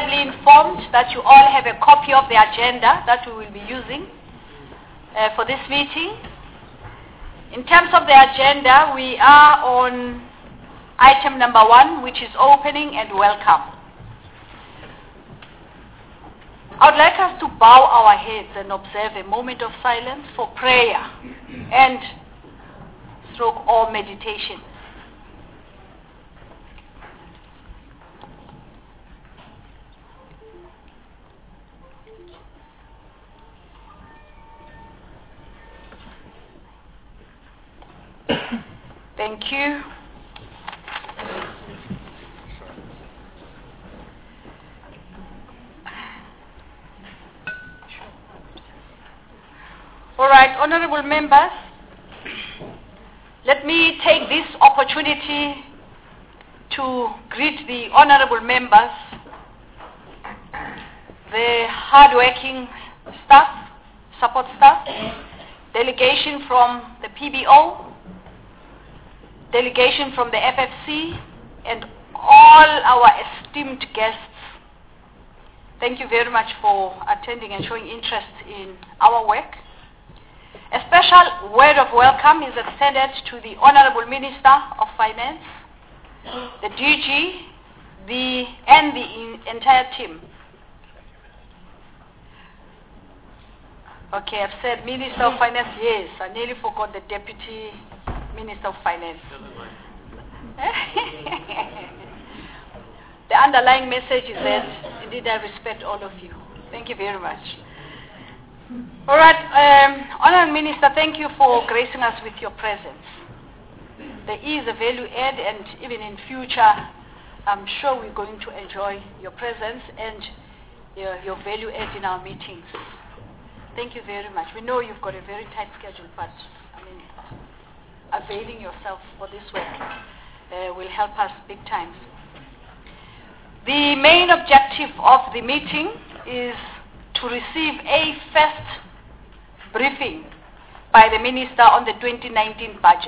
honorably informed that you all have a copy of the agenda that we will be using for this meeting. In terms of the agenda, we are on item number 1, which is opening and welcome. I would like us to bow our heads and observe a moment of silence for prayer and stroke or meditation. Thank you. All right, honorable members, let me take this opportunity to greet the honorable members, the hard-working staff, support staff, delegation from the PBO, delegation from the FFC, and all our esteemed guests. Thank you very much for attending and showing interest in our work. A special word of welcome is extended to the Honorable Minister of Finance, the DG, and the entire team. Okay, I've said Minister of Finance, yes. I nearly forgot the Deputy Minister of Finance. The underlying message is that indeed I respect all of you. Thank you very much. All right, Honourable Minister, thank you for gracing us with your presence. There is a value add, and even in future, I'm sure we're going to enjoy your presence and your value add in our meetings. Thank you very much. We know you've got a very tight schedule, but availing yourself for this work will help us big time. The main objective of the meeting is to receive a first briefing by the Minister on the 2019 budget.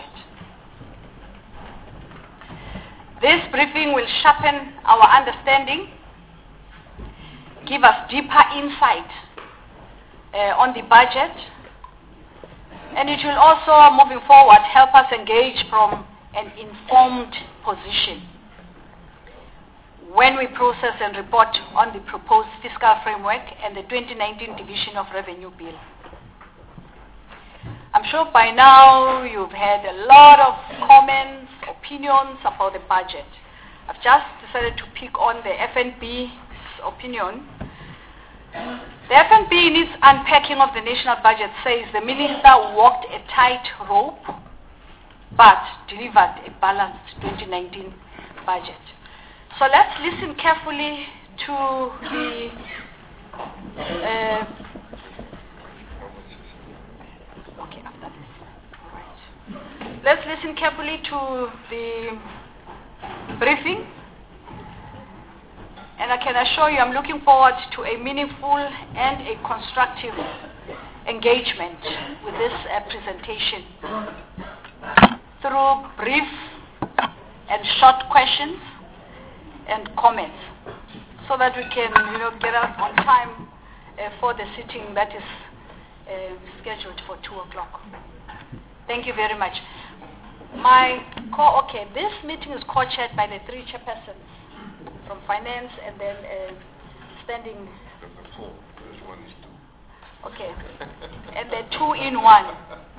This briefing will sharpen our understanding, give us deeper insight on the budget, and it will also, moving forward, help us engage from an informed position when we process and report on the proposed fiscal framework and the 2019 Division of Revenue Bill. I'm sure by now you've had a lot of comments, opinions about the budget. I've just decided to pick on the FNB's opinion. The FNB in its unpacking of the national budget says the minister walked a tight rope but delivered a balanced 2019 budget. So let's listen carefully to the let's listen carefully to the briefing, and I can assure you I'm looking forward to a meaningful and a constructive engagement with this presentation through brief and short questions and comments, so that we can, get out on time for the sitting that is scheduled for 2 o'clock. Thank you very much. This meeting is co-chaired by the 3 chairpersons from finance, and then standing. Number 4. First one is 2. Okay, and then 2 in 1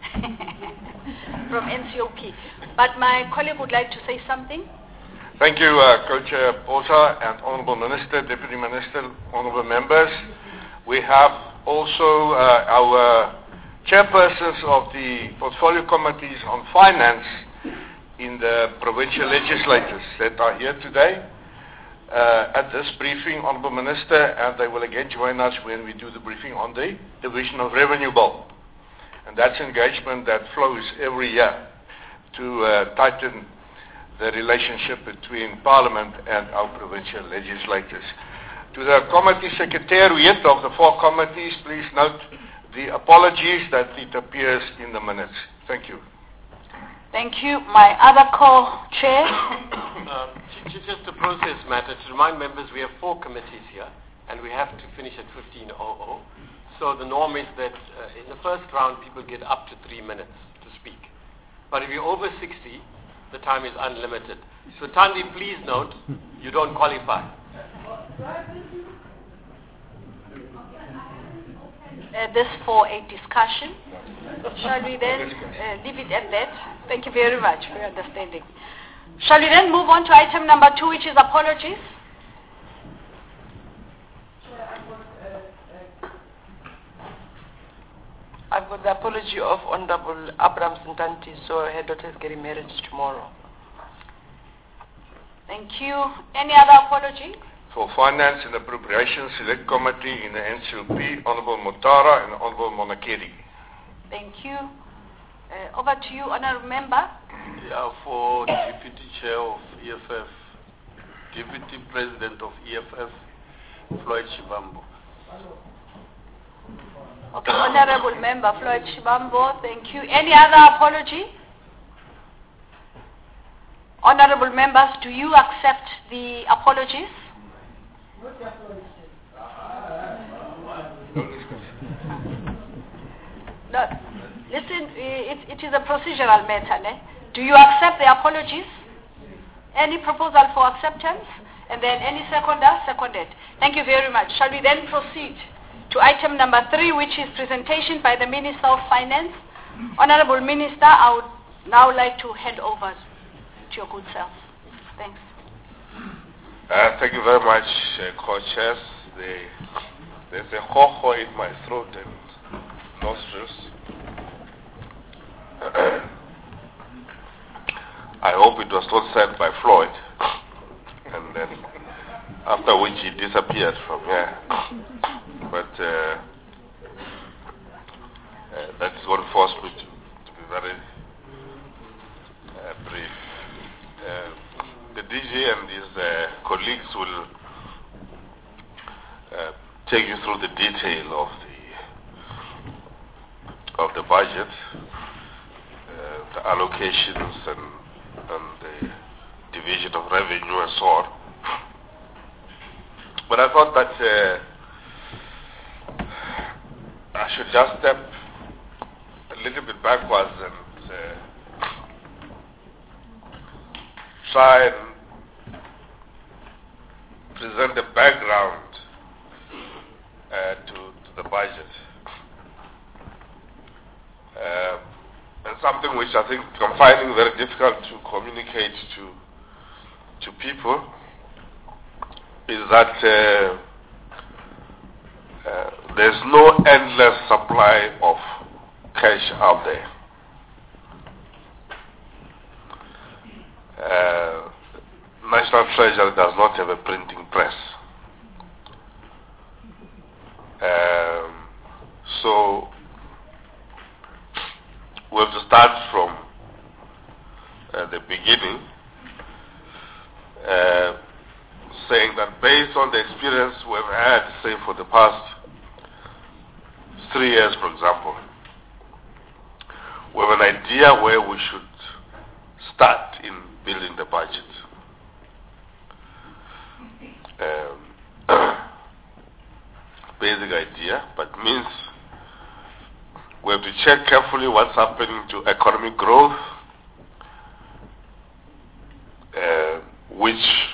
from NCOP. But my colleague would like to say something. Thank you, Co-Chair Bosa and Honourable Minister, Deputy Minister, Honourable Members. We have also our chairpersons of the portfolio committees on finance in the provincial legislatures that are here today at this briefing, Honourable Minister, and they will again join us when we do the briefing on the Division of Revenue Bill. And that's engagement that flows every year to tighten the relationship between Parliament and our provincial legislators. To the committee secretariat of the 4 committees, please note the apologies that it appears in the minutes. Thank you. Thank you. My other co-chair, Just a process matter. To remind members, we have 4 committees here, and we have to finish at 15:00. So the norm is that in the first round, people get up to 3 minutes to speak. But if you're over 60, the time is unlimited. So Thandi, please note, you don't qualify. This for a discussion. Shall we then leave it at that? Thank you very much for your understanding. Shall we then move on to item number 2, which is apologies? I've got the apology of Honorable Abraham Sintanti, so her daughter is getting married tomorrow. Thank you. Any other apology? For Finance and Appropriations Select Committee in the NCLP, Honorable Motara and Honorable Monakeri. Thank you. Over to you, Honorable Member. Yeah, for Deputy Chair of EFF, Deputy President of EFF, Floyd Shibambo. Okay, Honorable Member Floyd Shibambo, thank you. Any other apology? Honorable members, do you accept the apologies? No, listen, it is a procedural matter. Ne? Do you accept the apologies? Any proposal for acceptance? And then any seconder? Seconded. Thank you very much. Shall we then proceed to item number 3, which is presentation by the Minister of Finance? Honorable Minister, I would now like to hand over to your good self. Thanks. Thank you very much, co-chairs. There's a ho-ho in my throat and nostrils. I hope it was not said by Floyd, and then after which he disappeared from here. But that is what forced me to be very brief. The DG and his colleagues will take you through the detail of the budget, the allocations and the division of revenue and so on. But I thought that I should just step a little bit backwards and try and present the background to the budget. And something which I think I'm finding very difficult to communicate to people is that there's no endless supply of cash out there. National Treasury does not have a printing press. So we have to start from the beginning, saying that based on the experience we've had, say for the past 3 years, for example, we have an idea where we should start in building the budget. Basic idea, but means we have to check carefully what's happening to economic growth, which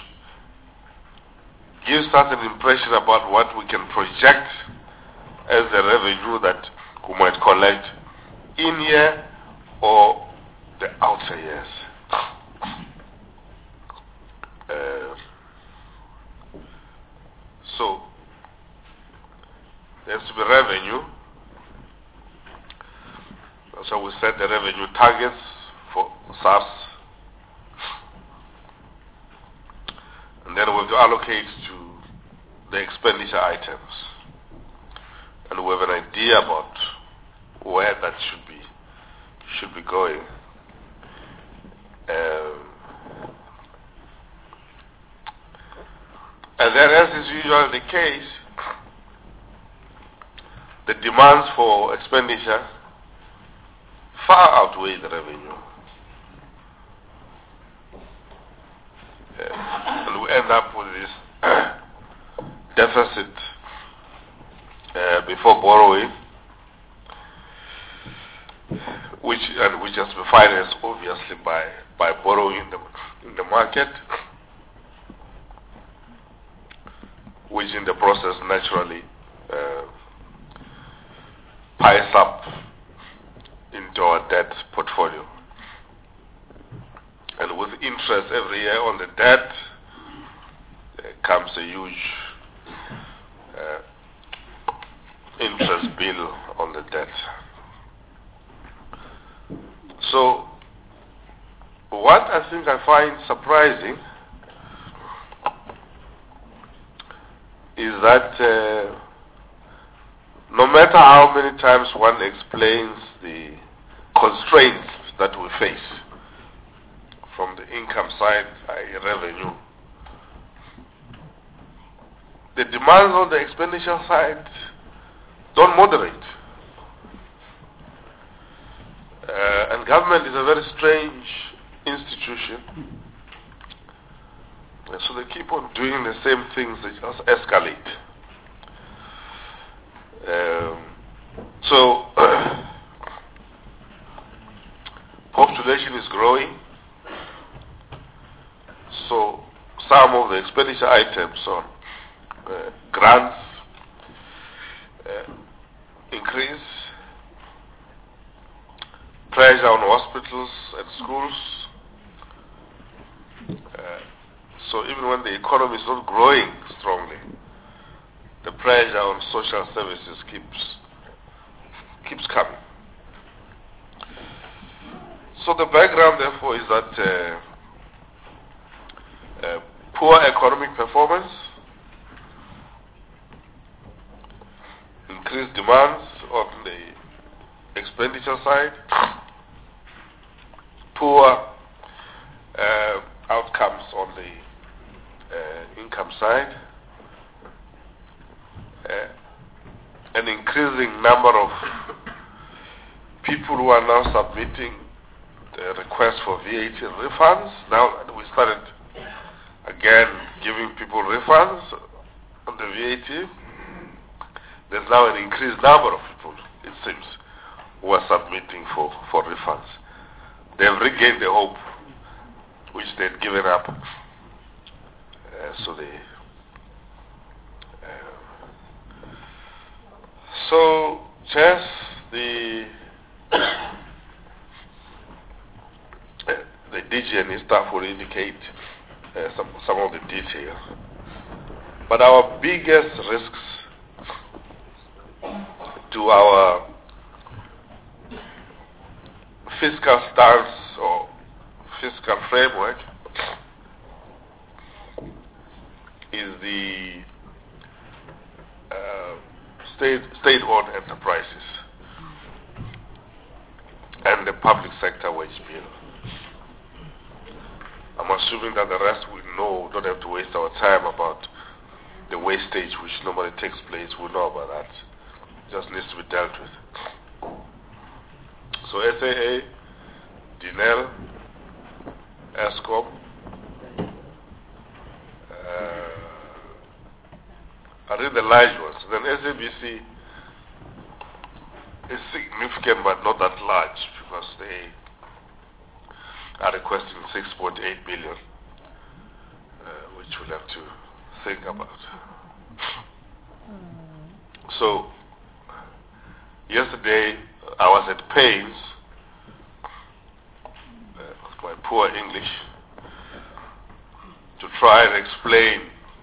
gives us an impression about what we can project as the revenue that we might collect in year or the outer years. So there has to be revenue. So we set the revenue targets for SARS, and then we have to allocate to the expenditure items, and we have an idea about where that should be going. And then, as is usually the case, the demands for expenditure far outweigh the revenue. and we end up with this deficit before borrowing, which has been financed obviously by borrowing in the market, which in the process naturally piles up into our debt portfolio. And with interest every year on the debt comes a huge interest bill on the debt. So what I think I find surprising is that no matter how many times one explains the constraints that we face from the income side, i.e. revenue, the demands on the expenditure side don't moderate. And government is a very strange institution. So they keep on doing the same things, they just escalate. So population is growing. So some of the expenditure items on grants increase, pressure on hospitals and schools. So even when the economy is not growing strongly, the pressure on social services keeps coming. So the background therefore is that poor economic performance, increased demands on the expenditure side, poor outcomes on the income side, an increasing number of people who are now submitting requests for VAT refunds. Now that we started again giving people refunds on the VAT, there's now an increased number of people, it seems, who are submitting for refunds. They've regained the hope which they'd given up. So just the DG&E staff will indicate some of the details. But our biggest risks to our fiscal stance or fiscal framework is the state-owned enterprises and the public sector wage bill. I'm assuming that the rest we know, don't have to waste our time about the wastage which normally takes place. We know about that. It just needs to be dealt with. So SAA, DINEL, ESCOM, I think the large ones. Then SABC is significant but not that large because they are requesting 6.8 billion, which we'll have to think about. So yesterday I was at pains with my poor English to try and explain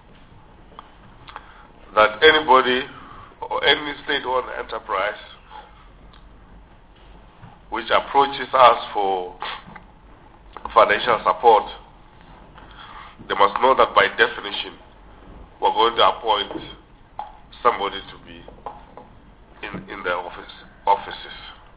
that anybody or any state-owned enterprise which approaches us for financial support, they must know that by definition we're going to appoint somebody to be in the offices.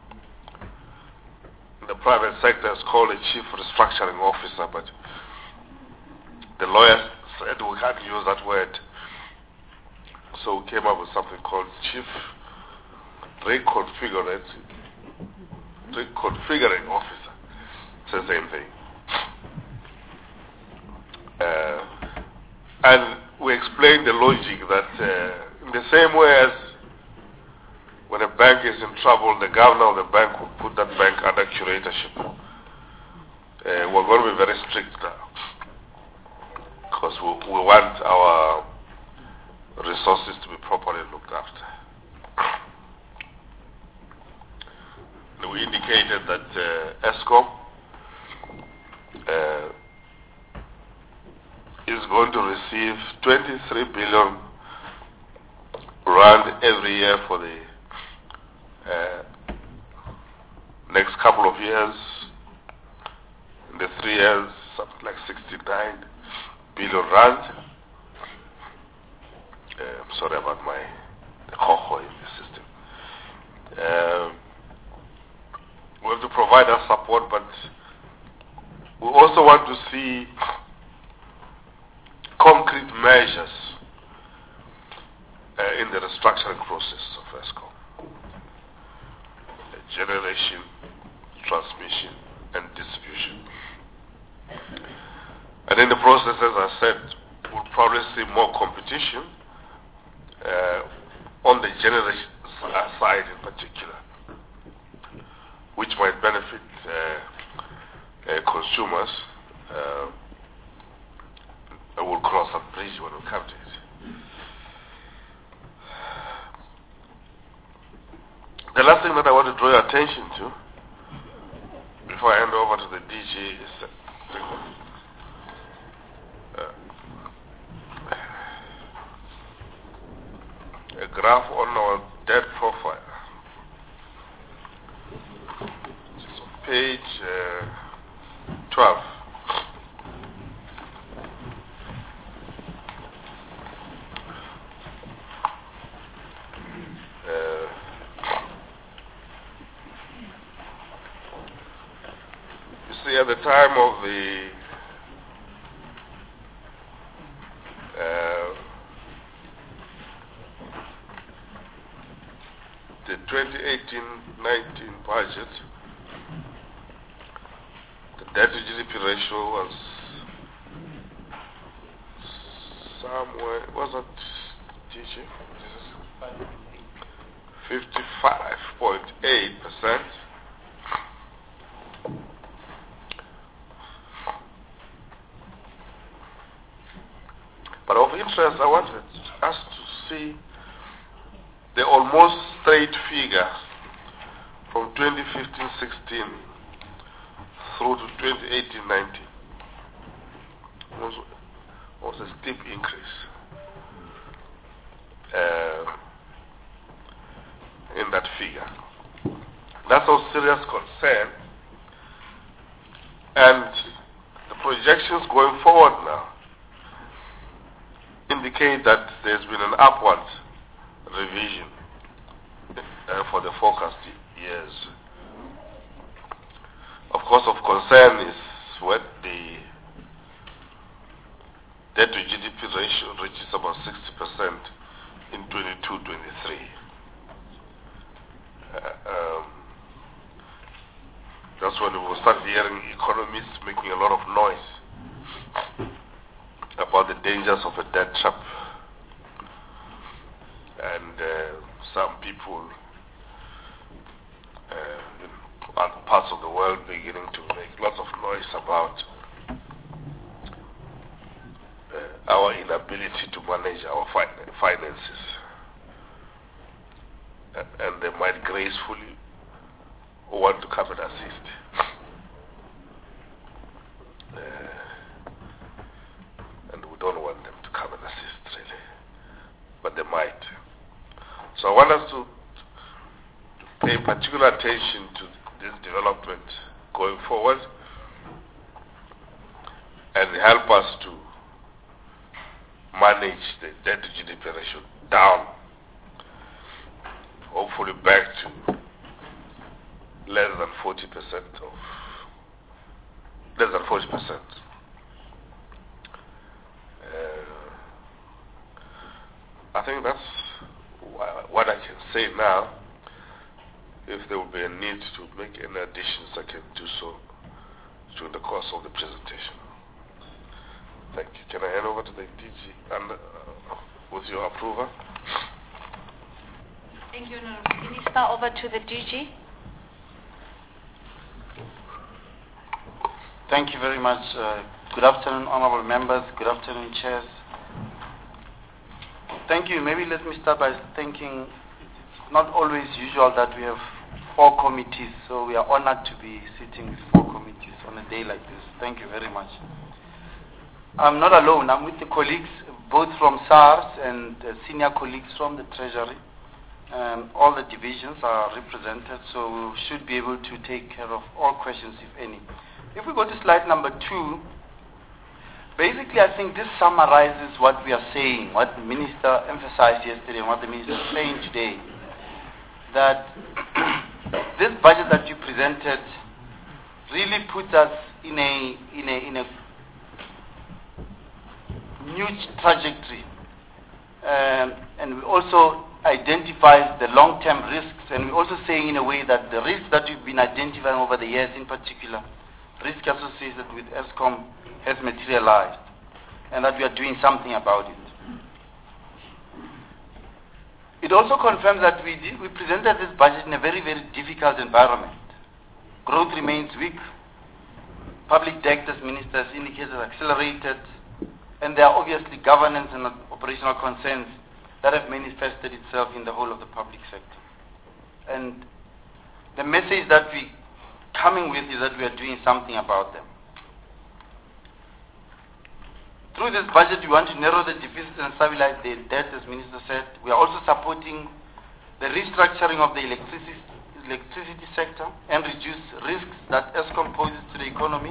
In the private sector it's called a chief restructuring officer, but the lawyers said we can't use that word. So we came up with something called chief reconfiguring officer. It's the same thing. explain the logic that in the same way as when a bank is in trouble, the governor of the bank will put that bank under curatorship. We're going to be very strict now because we want our resources to be properly looked after. And we indicated that ESCOM is going to receive 23 billion rand every year for the next couple of years. In the 3 years, something like 69 billion rand. I'm sorry about the coho in the system. We have to provide our support, but we also want to see concrete measures in the restructuring process of ESCOM. Generation, transmission, and distribution. And in the process, as I said, we'll probably see more competition on the generation side in particular, which might benefit consumers. We'll cross that bridge when we come to it. The last thing that I want to draw your attention to before I hand over to the DG is a graph on our debt profile. It's on page 12. At the time of the the 2018-19 budget, the debt to GDP ratio was somewhere, was it, GG? 55.8%. But of interest, I wanted us to see the almost straight figure from 2015-16 through to 2018-19. Was a steep increase in that figure. That's of serious concern, and the projections going forward now indicate that there's been an upward revision for the forecast years. Of course, of concern is when the debt to GDP ratio reaches about 60% in 22-23. That's when we will start hearing economists making a lot of noise about the dangers of a debt trap, and some people in other parts of the world beginning to make lots of noise about our inability to manage our finances, and they might gracefully want to come and assist. Don't want them to come and assist, really, but they might. So I want us to pay particular attention to this development going forward and help us to manage the debt to GDP ratio down, hopefully back to less than 40%. I think that's what I can say now. If there will be a need to make any additions, I can do so during the course of the presentation. Thank you. Can I hand over to the DG and with your approval? Thank you, Honourable Minister. Over to the DG. Thank you very much. Good afternoon, honourable members. Good afternoon, chairs. Thank you. Maybe let me start by thanking. It's not always usual that we have 4 committees, so we are honored to be sitting with 4 committees on a day like this. Thank you very much. I'm not alone. I'm with the colleagues, both from SARS and senior colleagues from the Treasury. All the divisions are represented, so we should be able to take care of all questions, if any. If we go to slide number 2, basically I think this summarizes what we are saying, what the Minister emphasized yesterday and what the Minister is saying today, that this budget that you presented really puts us in a new trajectory, and we also identifies the long-term risks, and we're also saying in a way that the risks that we've been identifying over the years, in particular, risk associated with Eskom, has materialized, and that we are doing something about it. It also confirms that we presented this budget in a very, very difficult environment. Growth remains weak. Public debt, as Minister has indicated, accelerated, and there are obviously governance and operational concerns that have manifested itself in the whole of the public sector. And the message that we're coming with is that we are doing something about them. Through this budget, we want to narrow the deficit and stabilize the debt, as Minister said. We are also supporting the restructuring of the electricity sector and reduce risks that Eskom poses to the economy.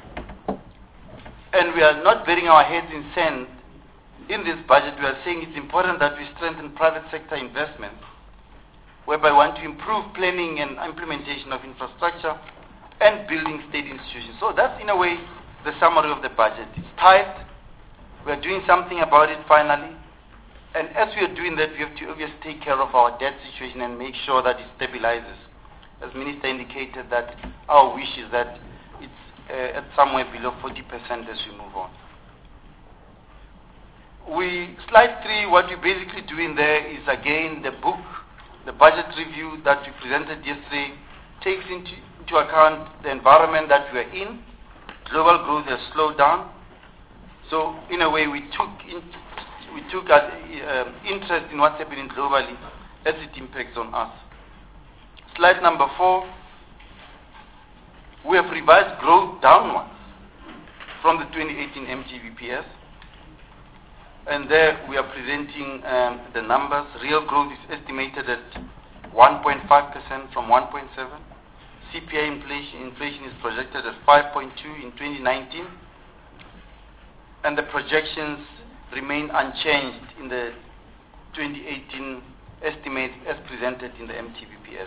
And we are not burying our heads in sand. In this budget, we are saying it's important that we strengthen private sector investment, whereby we want to improve planning and implementation of infrastructure and building state institutions. So that's, in a way, the summary of the budget. It's tight. We are doing something about it finally. And as we are doing that, we have to obviously take care of our debt situation and make sure that it stabilizes. As Minister indicated, that our wish is that it's at somewhere below 40% as we move on. Slide 3, what we're basically doing there is, again, the book, the budget review that we presented yesterday, takes into account the environment that we are in. Global growth has slowed down. So, in a way, we took interest in what's happening globally as it impacts on us. Slide number 4, we have revised growth downwards from the 2018 MTBPS. And there we are presenting the numbers. Real growth is estimated at 1.5% from 1.7. CPI inflation is projected at 5.2 in 2019. And the projections remain unchanged in the 2018 estimate as presented in the MTBPS.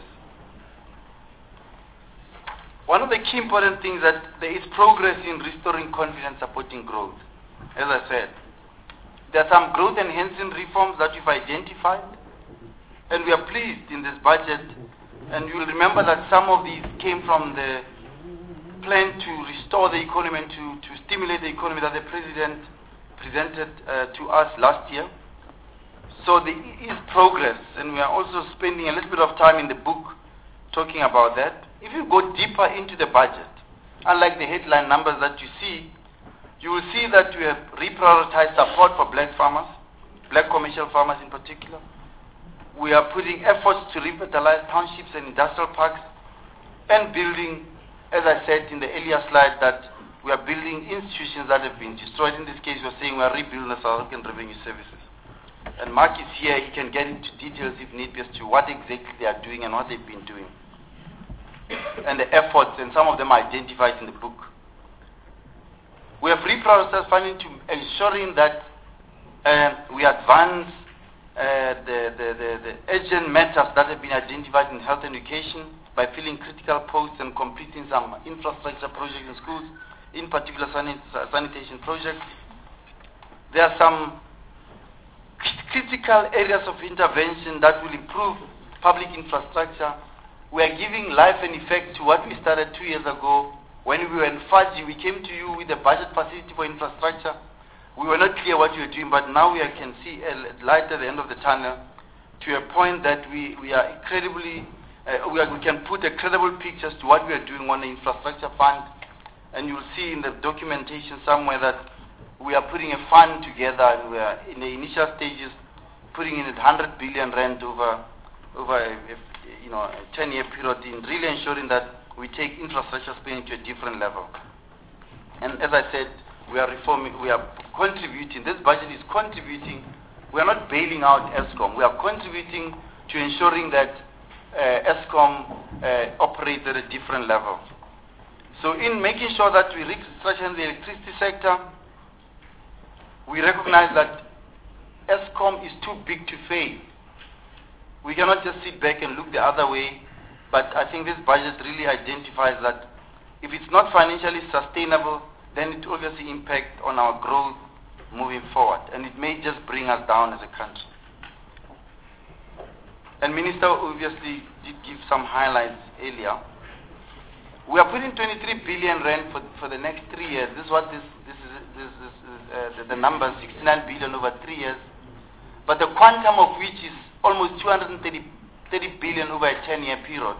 One of the key important things that there is progress in restoring confidence, supporting growth. As I said, there are some growth enhancing reforms that we've identified, and we are pleased in this budget, and you will remember that some of these came from the plan to restore the economy and to stimulate the economy that the President presented to us last year. So there is progress, and we are also spending a little bit of time in the book talking about that. If you go deeper into the budget, unlike the headline numbers that you see, you will see that we have reprioritized support for black farmers, black commercial farmers in particular. We are putting efforts to revitalize townships and industrial parks and building, as I said in the earlier slide, that we are building institutions that have been destroyed. In this case, we are saying we are rebuilding the South African Revenue Services. And Mark is here. He can get into details if need be as to what exactly they are doing and what they've been doing. And the efforts, and some of them are identified in the book. We have reprioritized funding to ensuring that we advance the urgent matters that have been identified in health and education by filling critical posts and completing some infrastructure projects in schools, in particular sanitation projects. There are some critical areas of intervention that will improve public infrastructure. We are giving life and effect to what we started 2 years ago. When we were in Fudgy, we came to you with a budget facility for infrastructure. we were not clear what we were doing, but now we can see a light at the end of the tunnel to a point that we are incredibly, we can put a credible picture as to what we are doing on the infrastructure fund. And you'll see in the documentation somewhere that we are putting a fund together, and we are in the initial stages putting in 100 billion rand over a 10-year period, in really ensuring that we take infrastructure spending to a different level. And as I said, we are reforming, we are contributing, this budget is contributing, we are not bailing out Eskom, we are contributing to ensuring that Eskom operates at a different level. So in making sure that we restructure the electricity sector, we recognize that Eskom is too big to fail. We cannot just sit back and look the other way, but I think this budget really identifies that if it's not financially sustainable, then it obviously impacts on our growth moving forward, and it may just bring us down as a country. And Minister obviously did give some highlights earlier. We are putting 23 billion rand for the next 3 years. This is what the number, 69 billion over 3 years, but the quantum of which is almost 230 billion over a 10-year period.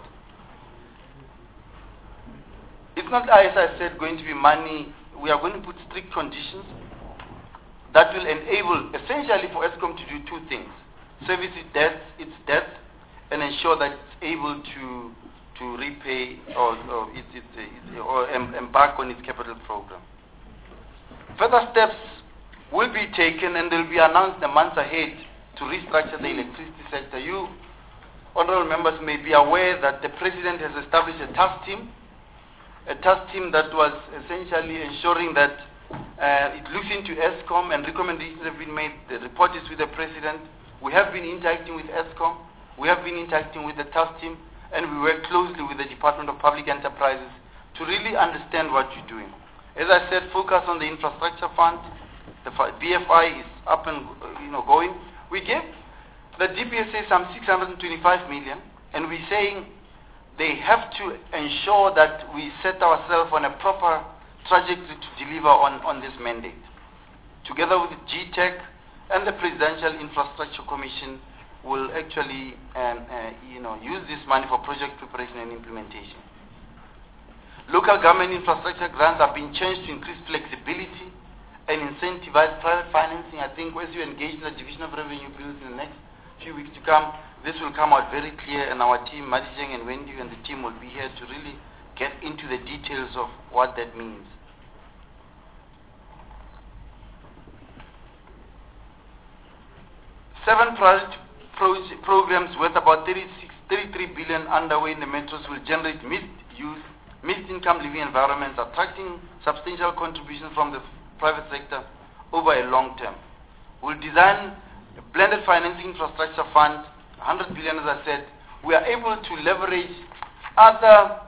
It's not, as I said, going to be money. We are going to put strict conditions that will enable, essentially, for Eskom to do two things: service its debt, and ensure that it's able to repay or embark on its capital program. Further steps will be taken and they'll be announced the months ahead to restructure the electricity sector. You, honorable members, may be aware that the President has established a task team that was essentially ensuring that it looks into Eskom, and recommendations have been made. The report is with the President. We have been interacting with Eskom. We have been interacting with the task team, and we work closely with the Department of Public Enterprises to really understand what you're doing. As I said, focus on the infrastructure fund. The BFI is up and going. We gave the DPSA some 625 million, and we're saying they have to ensure that we set ourselves on a proper trajectory to deliver on this mandate. Together with GTEC and the Presidential Infrastructure Commission, will actually use this money for project preparation and implementation. Local government infrastructure grants are being changed to increase flexibility and incentivize private financing. I think as you engage in the Division of Revenue Bills in the next few weeks to come, this will come out very clear, and our team, Madijeng and Wendy and the team, will be here to really get into the details of what that means. Seven project programs worth about 33 billion underway in the metros will generate mixed use, mixed income living environments, attracting substantial contributions from the private sector over a long term. We'll design a blended financing infrastructure fund, 100 billion as I said. We are able to leverage other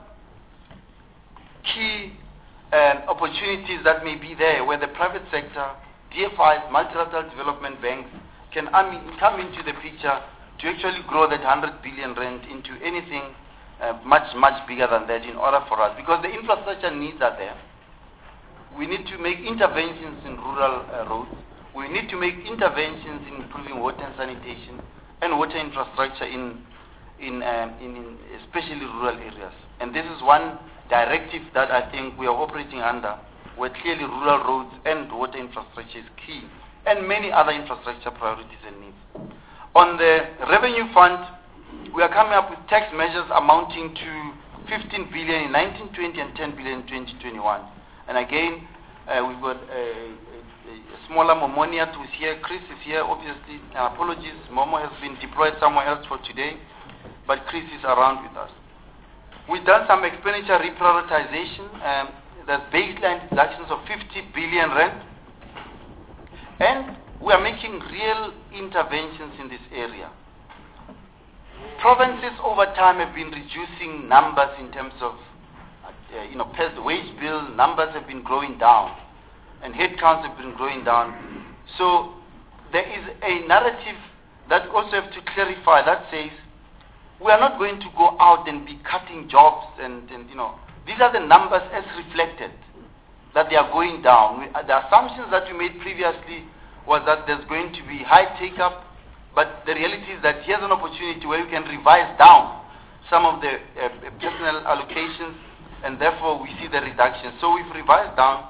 key opportunities that may be there where the private sector, DFIs, multilateral development banks, can come into the picture to actually grow that 100 billion rand into anything much bigger than that in order for us, because the infrastructure needs are there. We need to make interventions in rural roads. We need to make interventions in improving water and sanitation and water infrastructure in especially rural areas. And this is one directive that I think we are operating under, where clearly rural roads and water infrastructure is key, and many other infrastructure priorities and needs. On the revenue fund, we are coming up with tax measures amounting to 15 billion in 1920 and 10 billion in 2021. And again, we've got a smaller Momoniat who's here. Chris is here, obviously. Apologies, Momo has been deployed somewhere else for today, but Chris is around with us. We've done some expenditure reprioritization. There's baseline deductions of 50 billion rand. And we are making real interventions in this area. Provinces over time have been reducing numbers in terms of, the wage bill numbers have been growing down, and headcounts have been growing down. So there is a narrative that also have to clarify that says we are not going to go out and be cutting jobs and these are the numbers as reflected. that they are going down. The assumptions that we made previously was that there's going to be high take-up, but the reality is that here's an opportunity where we can revise down some of the personnel allocations, and therefore we see the reduction. So we've revised down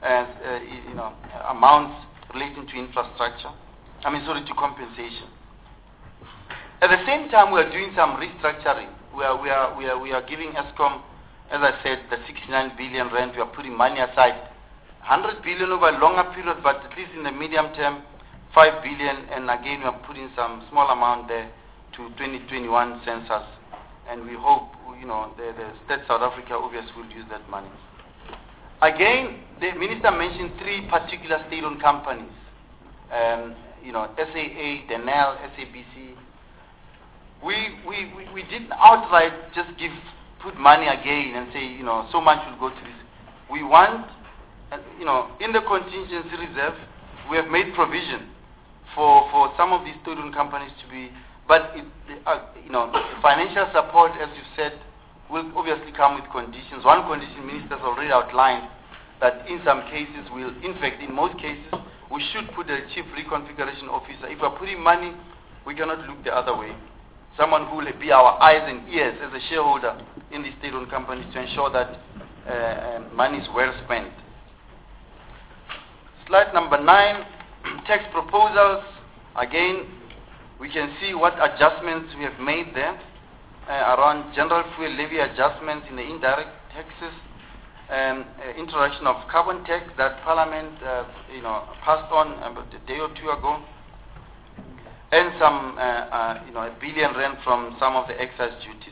amounts relating to infrastructure, to compensation. At the same time, we are doing some restructuring. We are giving Eskom, as I said, the 69 billion rand. We are putting money aside, 100 billion over a longer period, but at least in the medium term, 5 billion. And again, we are putting some small amount there to 2021 census. And we hope, the State South Africa obviously will use that money. Again, the minister mentioned 3 particular state-owned companies. SAA, Denel, SABC. We didn't outright just put money again and say, so much will go to this. We want, in the contingency reserve, we have made provision for some of these student companies to be, but financial support, as you said, will obviously come with conditions. One condition, ministers already outlined, that in some cases in fact, in most cases, we should put a chief reconfiguration officer. If we're putting money, we cannot look the other way. Someone who will be our eyes and ears as a shareholder in the state-owned companies to ensure that money is well spent. Slide number 9, tax proposals. Again, we can see what adjustments we have made there around general fuel levy adjustments in the indirect taxes, introduction of carbon tax that Parliament passed on about a day or two ago, and some, 1 billion rand from some of the excise duties.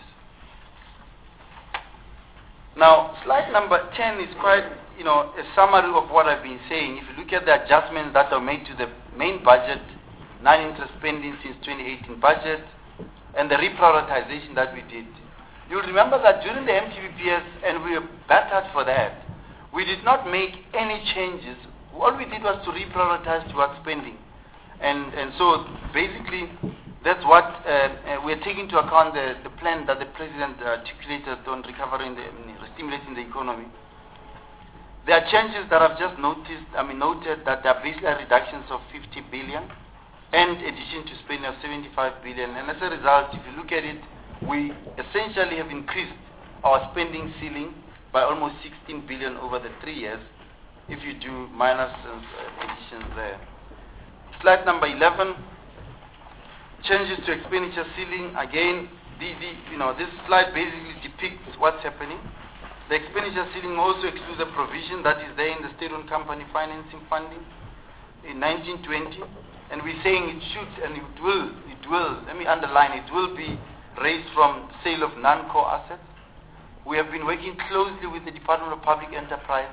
Now, slide number 10 is quite, a summary of what I've been saying. If you look at the adjustments that are made to the main budget, non-interest spending since 2018 budget, and the reprioritization that we did, you'll remember that during the MTBPS, and we were battered for that, we did not make any changes. All we did was to reprioritize towards spending. And so basically, that's what we're taking into account the plan that the President articulated on recovering, stimulating the economy. There are changes that I've just noted that there are baseline reductions of 50 billion and addition to spending of 75 billion. And as a result, if you look at it, we essentially have increased our spending ceiling by almost 16 billion over the 3 years if you do minus additions there. Slide number 11, changes to expenditure ceiling. Again, this slide basically depicts what's happening. The expenditure ceiling also excludes a provision that is there in the state-owned company financing funding in 1920, and we're saying it should and it will, let me underline, it will be raised from sale of non-core assets. We have been working closely with the Department of Public Enterprise.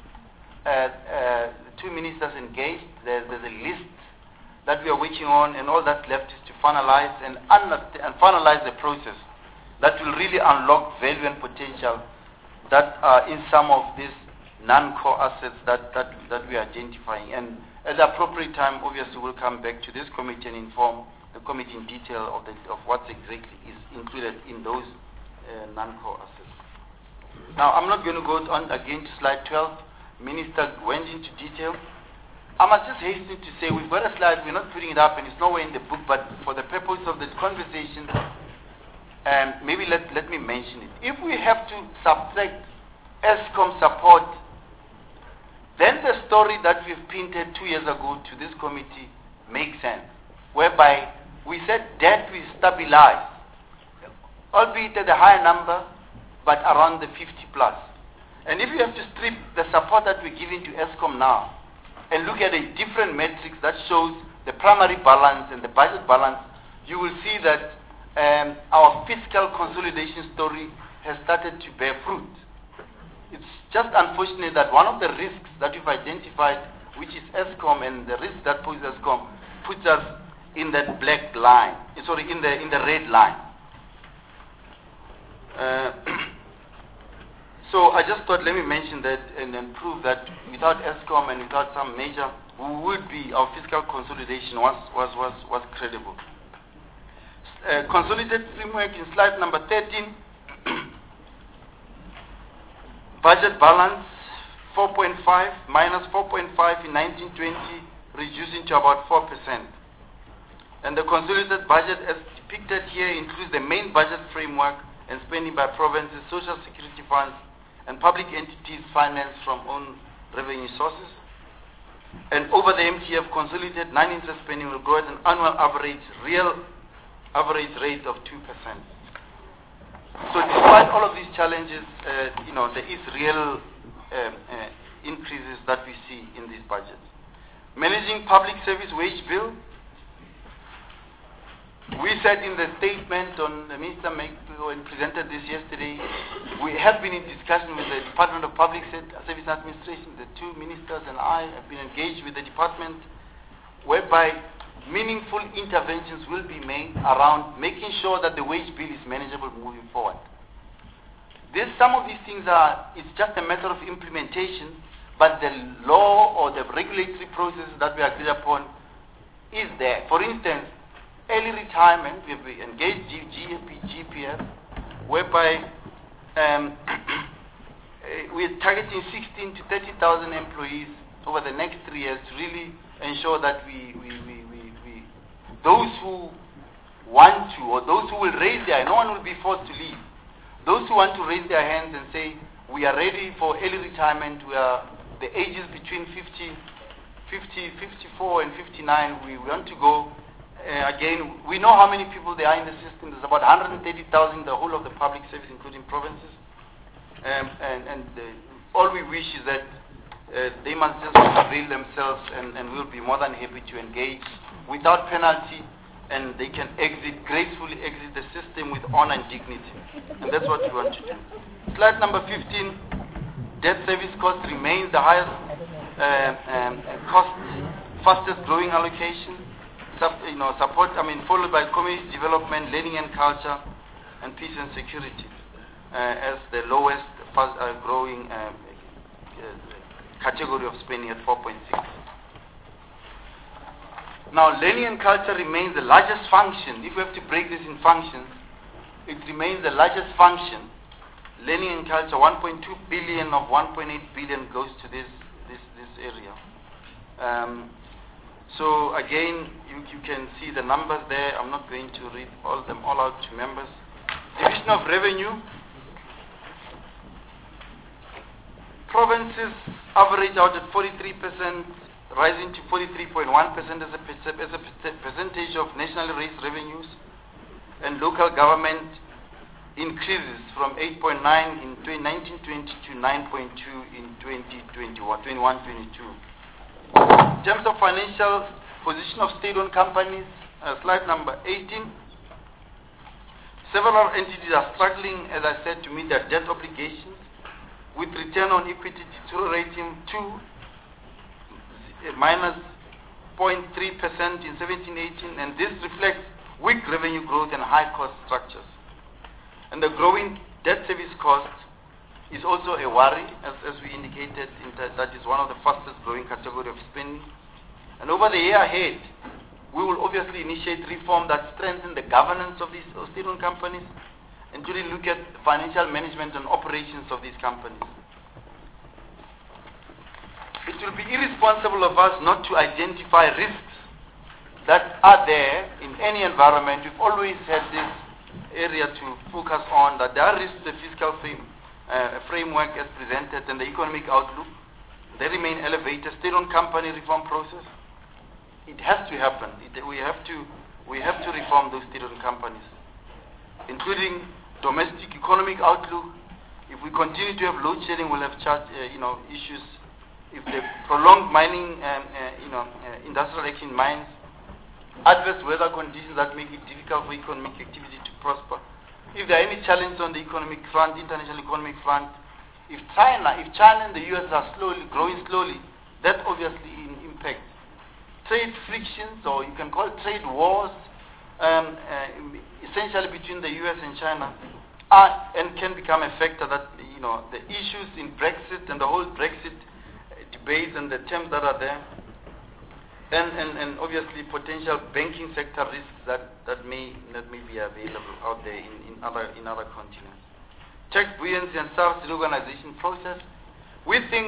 The 2 ministers engaged. There's a list that we are working on, and all that's left is to finalize and finalize the process that will really unlock value and potential that are in some of these non-core assets that we are identifying. And at the appropriate time, obviously, we'll come back to this committee and inform the committee in detail of what exactly is included in those non-core assets. Now, I'm not going to go on again to slide 12. Minister went into detail. I must just hasten to say we've got a slide, we're not putting it up and it's nowhere in the book, but for the purpose of the conversation, maybe let me mention it. If we have to subtract Eskom support, then the story that we've painted 2 years ago to this committee makes sense, whereby we said debt will stabilize, albeit at a higher number, but around the 50 plus. And if you have to strip the support that we're giving to Eskom now, and look at a different metrics that shows the primary balance and the budget balance, you will see that our fiscal consolidation story has started to bear fruit. It's just unfortunate that one of the risks that we've identified, which is Eskom, and the risk that poses Eskom, puts us in that black line, in the red line. So I just thought, let me mention that and then prove that without Eskom and without some measure, our fiscal consolidation was credible. Consolidated framework in slide number 13. Budget balance 4.5, minus 4.5 in 1920, reducing to about 4%. And the consolidated budget as depicted here includes the main budget framework and spending by provinces, social security funds, and public entities financed from own revenue sources. And over the MTF, consolidated non-interest spending will grow at an annual real average rate of 2%. So despite all of these challenges, there is real increases that we see in these budgets. Managing public service wage bill. We said in the statement on the Minister when presented this yesterday, we have been in discussion with the Department of Public Service Administration. The two ministers and I have been engaged with the department, whereby meaningful interventions will be made around making sure that the wage bill is manageable moving forward. Some of these things it's just a matter of implementation, but the law or the regulatory process that we agreed upon is there. For instance, early retirement, we have engaged GPS, whereby we're targeting 16 to 30,000 employees over the next 3 years to really ensure that those who want to, or those who will raise their hand, no one will be forced to leave. Those who want to raise their hands and say, we are ready for early retirement, the ages between 54 and 59, we want to go. Again, we know how many people there are in the system. There's about 130,000 the whole of the public service, including provinces. All we wish is that they must just avail themselves, and we'll be more than happy to engage without penalty, and they can gracefully exit the system with honor and dignity. And that's what we want to do. Slide number 15, debt service cost remains the highest cost, fastest growing allocation. Support, followed by community development, learning and culture, and peace and security as the lowest growing category of spending at 4.6. Now, learning and culture remains the largest function. If we have to break this in functions, it remains the largest function. Learning and culture, 1.2 billion of 1.8 billion goes to this area. So again, you can see the numbers there. I'm not going to read them all out to members. Division of revenue. Provinces average out at 43%, rising to 43.1% as a percentage of nationally raised revenues, and local government increases from 8.9 in 1920 to 9.2 in 21-22. In terms of financial position of state-owned companies, slide number 18, several entities are struggling, as I said, to meet their debt obligations, with return on equity deteriorating to minus 0.3% in 17-18, and this reflects weak revenue growth and high cost structures. And the growing debt service cost is also a worry, as we indicated, that is one of the fastest growing category of spending. And over the year ahead, we will obviously initiate reform that strengthen the governance of these state-owned companies, and to really look at the financial management and operations of these companies. It will be irresponsible of us not to identify risks that are there in any environment. We've always had this area to focus on, that there are risks to the fiscal framework as presented and the economic outlook. They remain elevated. State-owned company reform process. It has to happen. We have to reform those state-owned companies, including domestic economic outlook. If we continue to have load shedding, we'll have issues. If the prolonged mining, industrial action mines, adverse weather conditions that make it difficult for economic activity to prosper. If there are any challenges on the economic front, international economic front, if China and the US are growing slowly, that obviously impacts trade frictions, or you can call it trade wars, essentially between the US and China, and can become a factor that, the issues in Brexit and the whole Brexit debate and the terms that are there, and obviously potential banking sector risks that may be available out there in other continents. Check buoyancy and service reorganization process. We think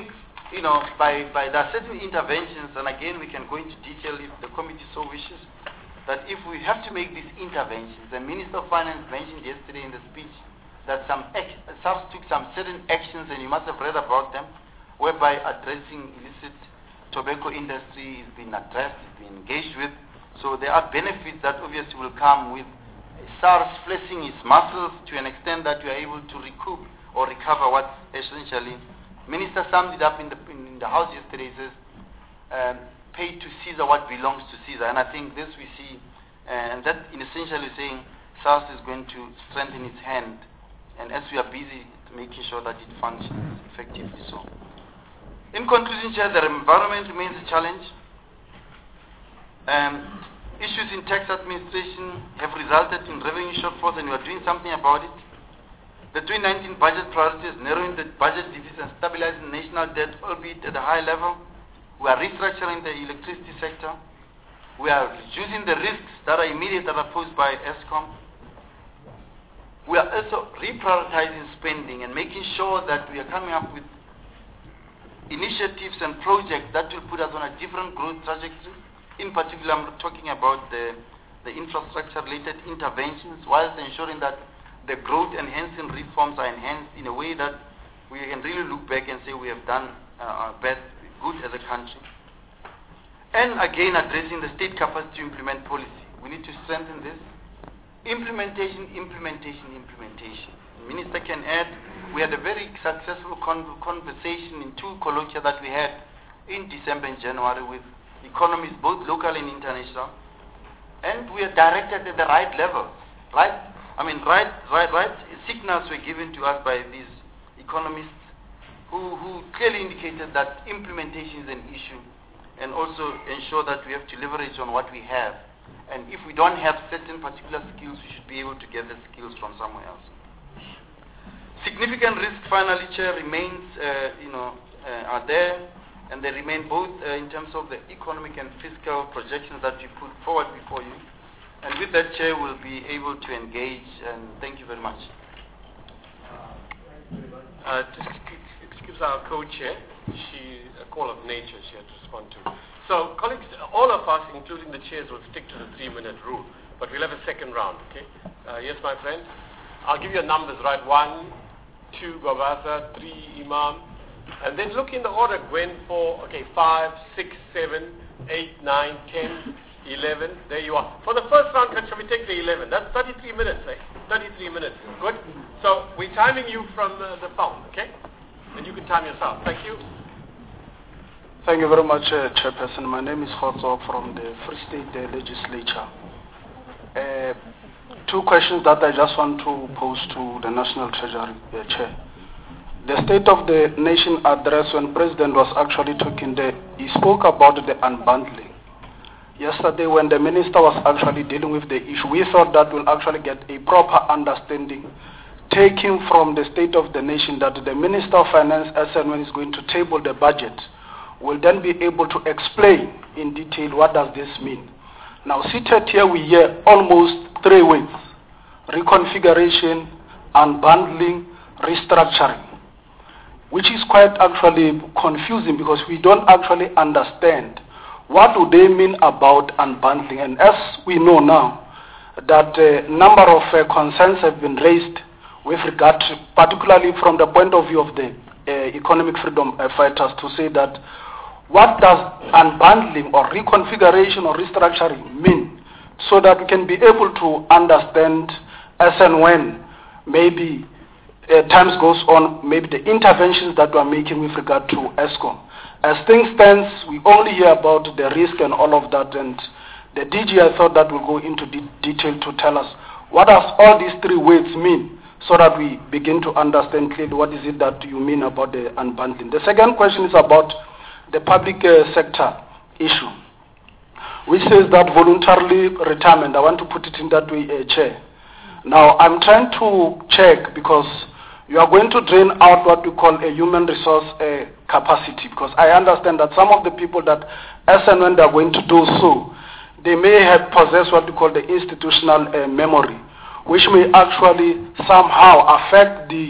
there are certain interventions, and again we can go into detail if the committee so wishes, that if we have to make these interventions, the Minister of Finance mentioned yesterday in the speech that SARS took some certain actions, and you must have read about them, whereby addressing illicit tobacco industry is being addressed, is being engaged with. So there are benefits that obviously will come with SARS flexing its muscles to an extent that you are able to recoup or recover what essentially, Minister summed it up in the House yesterday, says, pay to Caesar what belongs to Caesar. And I think this we see, and that in essentially saying SARS is going to strengthen its hand, and as we are busy making sure that it functions effectively so. In conclusion, Chair, the environment remains a challenge. Issues in tax administration have resulted in revenue shortfalls, and we are doing something about it. The 2019 budget priorities, narrowing the budget deficit and stabilizing national debt, albeit at a high level. We are restructuring the electricity sector. We are reducing the risks that are immediate that are posed by ESCOM. We are also reprioritizing spending and making sure that we are coming up with initiatives and projects that will put us on a different growth trajectory. In particular, I'm talking about the infrastructure-related interventions, whilst ensuring that the growth-enhancing reforms are enhanced in a way that we can really look back and say we have done our best good as a country. And again, addressing the state capacity to implement policy. We need to strengthen this. Implementation. The Minister can add, we had a very successful conversation in 2 colloquia that we had in December and January with economists, both local and international. And we are directed at the right level, right? I mean, right signals were given to us by these economists who clearly indicated that implementation is an issue, and also ensure that we have to leverage on what we have. And if we don't have certain particular skills, we should be able to get the skills from somewhere else. Significant risk, finally, Chair, remains, are there, and they remain both in terms of the economic and fiscal projections that we put forward before you. And with that, Chair, we'll be able to engage, and thank you very much. Excuse our co-chair. She's a call of nature she had to respond to. So, colleagues, all of us, including the chairs, will stick to the 3-minute rule. But we'll have a second round, okay? Yes, my friend? I'll give you numbers, right? 1, 2, Gobasa, 3, Imam. And then look in the order, Gwen, 4, okay, 5, 6, 7, 8, 9, 10, 11. There you are. For the first round, shall we take the 11? That's 33 minutes, eh? 33 minutes. Good? So, we're timing you from the phone, okay? And you can time yourself. Thank you. Thank you very much, Chairperson. My name is Khotso from the Free State Legislature. 2 questions that I just want to pose to the National Treasury Chair. The State of the Nation address, when President was actually talking there, he spoke about the unbundling. Yesterday, when the Minister was actually dealing with the issue, we thought that we'll actually get a proper understanding, taking from the State of the Nation that the Minister of Finance, as and when is going to table the budget, will then be able to explain in detail what does this mean. Now, seated here, we hear almost 3 words: reconfiguration, unbundling, restructuring, which is quite actually confusing because we don't actually understand what do they mean about unbundling. And as we know now, that a number of concerns have been raised with regard to, particularly from the point of view of the economic freedom fighters, to say that what does unbundling or reconfiguration or restructuring mean, so that we can be able to understand as and when maybe times goes on, maybe the interventions that we are making with regard to ESCOM. As things stand, we only hear about the risk and all of that, and the DG, I thought that will go into detail to tell us what does all these 3 words mean, so that we begin to understand clearly what is it that you mean about the unbundling. The second question is about the public sector issue, which says that voluntarily retirement. I want to put it in that way, Chair. Now, I'm trying to check, because you are going to drain out what we call a human resource capacity, because I understand that some of the people that, as and when they are going to do so, they may have possessed what we call the institutional memory, which may actually somehow affect the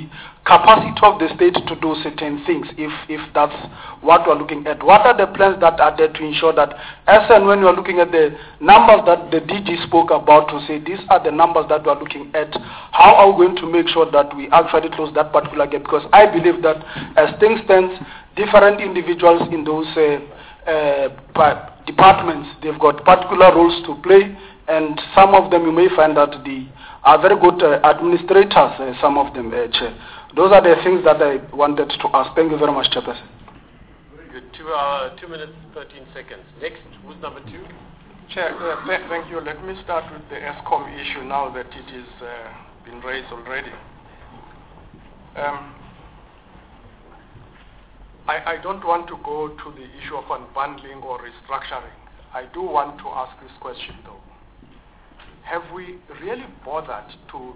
capacity of the state to do certain things, if that's what we're looking at. What are the plans that are there to ensure that, as and when you're looking at the numbers that the DG spoke about, to say these are the numbers that we're looking at, how are we going to make sure that we actually close that particular gap? Because I believe that as things stand, different individuals in those departments, they've got particular roles to play, and some of them you may find that they are very good administrators, some of them, Chair. Those are the things that I wanted to ask. Thank you very much, Chairperson. Very good. 2 minutes, 13 seconds. Next, who's number 2? Chair, thank you. Let me start with the ESCOM issue now that it has been raised already. I don't want to go to the issue of unbundling or restructuring. I do want to ask this question though. Have we really bothered to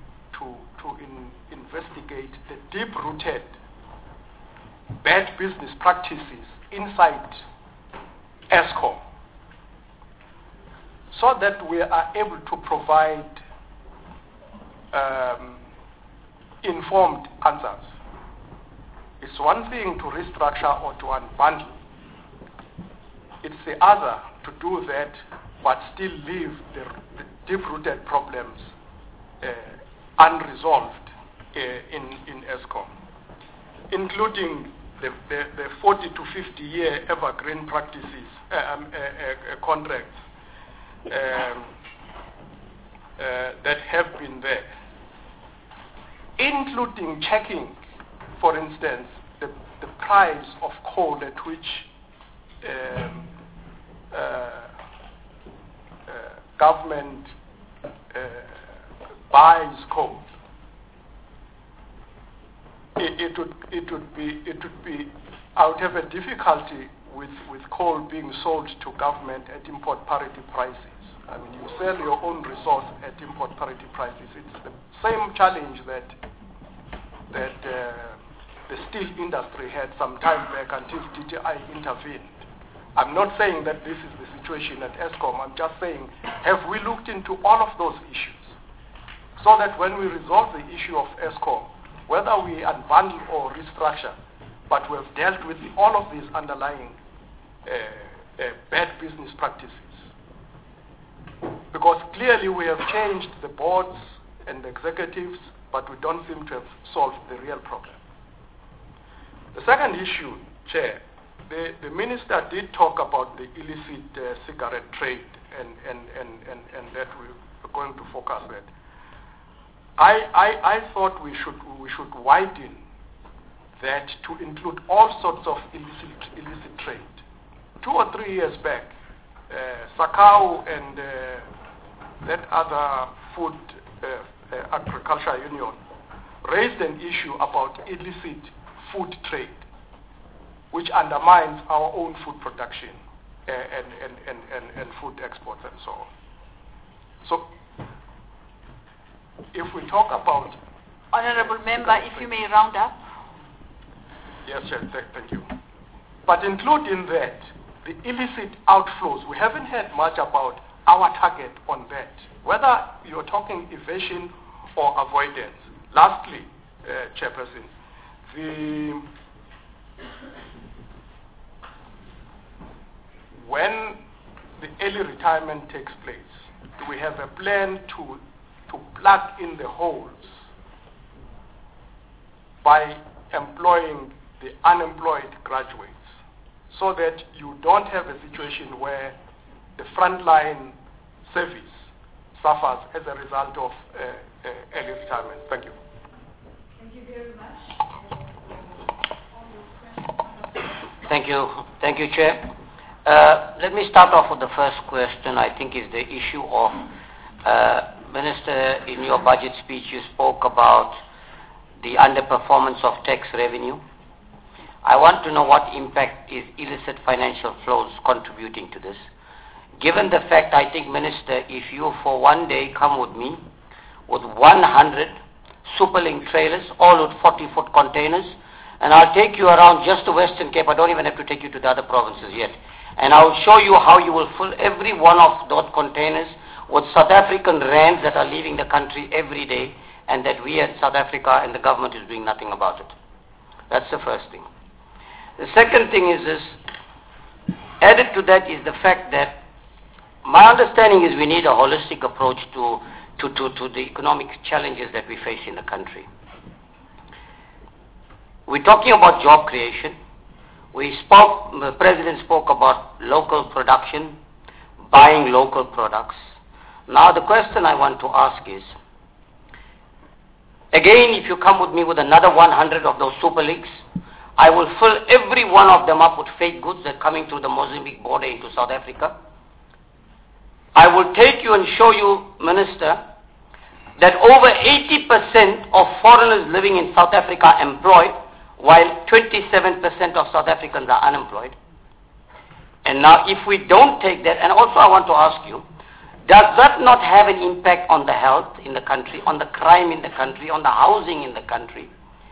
investigate the deep-rooted bad business practices inside ESCOM so that we are able to provide informed answers? It's one thing to restructure or to unbundle. It's the other to do that but still leave the deep-rooted problems unresolved in ESCOM, including the 40 to 50 year evergreen practices, contracts that have been there, including checking, for instance, the price of coal at which government buys coal. It would be. I would have a difficulty with coal being sold to government at import parity prices. I mean, you sell your own resource at import parity prices. It's the same challenge that the steel industry had some time back until DTI intervened. I'm not saying that this is the situation at ESCOM. I'm just saying, have we looked into all of those issues so that when we resolve the issue of ESCOM, whether we unbundle or restructure, but we have dealt with all of these underlying bad business practices? Because clearly we have changed the boards and the executives, but we don't seem to have solved the real problem. The second issue, Chair, the minister did talk about the illicit cigarette trade and that we're going to focus that. I thought we should widen that to include all sorts of illicit trade. 2 or 3 years back, SACAU and that other food agriculture union raised an issue about illicit food trade, which undermines our own food production and food exports and so on. So, if we talk about... Honorable Member, if you may round up. Yes, Chair, thank you. But include in that the illicit outflows. We haven't heard much about our target on that, whether you're talking evasion or avoidance. Lastly, Chairperson, when the early retirement takes place, do we have a plan to plug in the holes by employing the unemployed graduates so that you don't have a situation where the frontline service suffers as a result of early retirement? Thank you. Thank you very much. Thank you, Chair. Let me start off with the first question. I think is the issue of Minister, in your budget speech you spoke about the underperformance of tax revenue. I want to know what impact is illicit financial flows contributing to this. Given the fact, I think, Minister, if you for one day come with me with 100 Superlink trailers, all with 40-foot containers, and I'll take you around just the Western Cape. I don't even have to take you to the other provinces yet. And I'll show you how you will fill every one of those containers with South African rands that are leaving the country every day, and that we in South Africa and the government is doing nothing about it. That's the first thing. The second thing is this. Added to that is the fact that my understanding is we need a holistic approach to the economic challenges that we face in the country. We're talking about job creation. The President spoke about local production, buying local products. Now the question I want to ask is, again, if you come with me with another 100 of those super leagues, I will fill every one of them up with fake goods that are coming through the Mozambique border into South Africa. I will take you and show you, Minister, that over 80% of foreigners living in South Africa are employed, while 27% of South Africans are unemployed. And now if we don't take that, and also I want to ask you, does that not have an impact on the health in the country, on the crime in the country, on the housing in the country?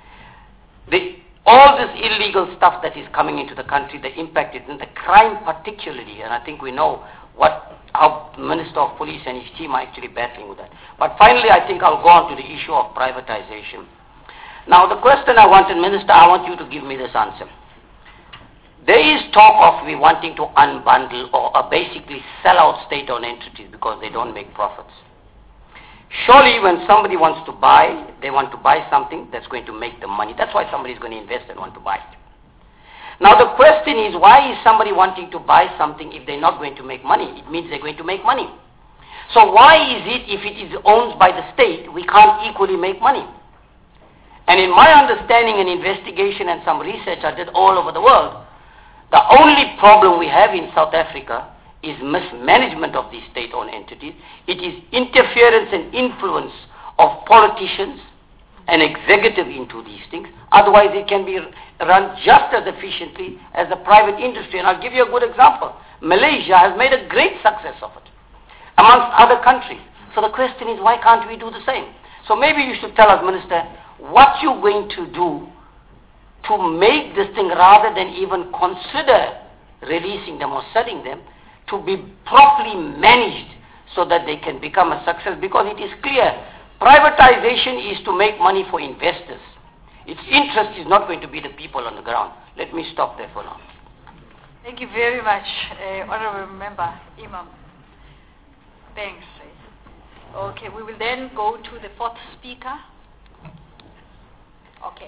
All this illegal stuff that is coming into the country, the impact is in the crime particularly, and I think we know how Minister of Police and his team are actually battling with that. But finally, I think I'll go on to the issue of privatization. Now, the question I wanted, Minister, I want you to give me this answer. There is talk of we wanting to unbundle or basically sell out state-owned entities because they don't make profits. Surely when somebody wants to buy, they want to buy something that's going to make them money. That's why somebody is going to invest and want to buy it. Now the question is, why is somebody wanting to buy something if they're not going to make money? It means they're going to make money. So why is it, if it is owned by the state, we can't equally make money? And in my understanding and investigation and some research I did all over the world, the only problem we have in South Africa is mismanagement of these state-owned entities. It is interference and influence of politicians and executive into these things. Otherwise, it can be run just as efficiently as the private industry. And I'll give you a good example. Malaysia has made a great success of it, amongst other countries. So the question is, why can't we do the same? So maybe you should tell us, Minister, what you're going to do to make this thing, rather than even consider releasing them or selling them, to be properly managed so that they can become a success. Because it is clear, privatization is to make money for investors. Its interest is not going to be the people on the ground. Let me stop there for now. Thank you very much, Honorable Member Imam. Thanks. Okay, we will then go to the fourth speaker. Okay.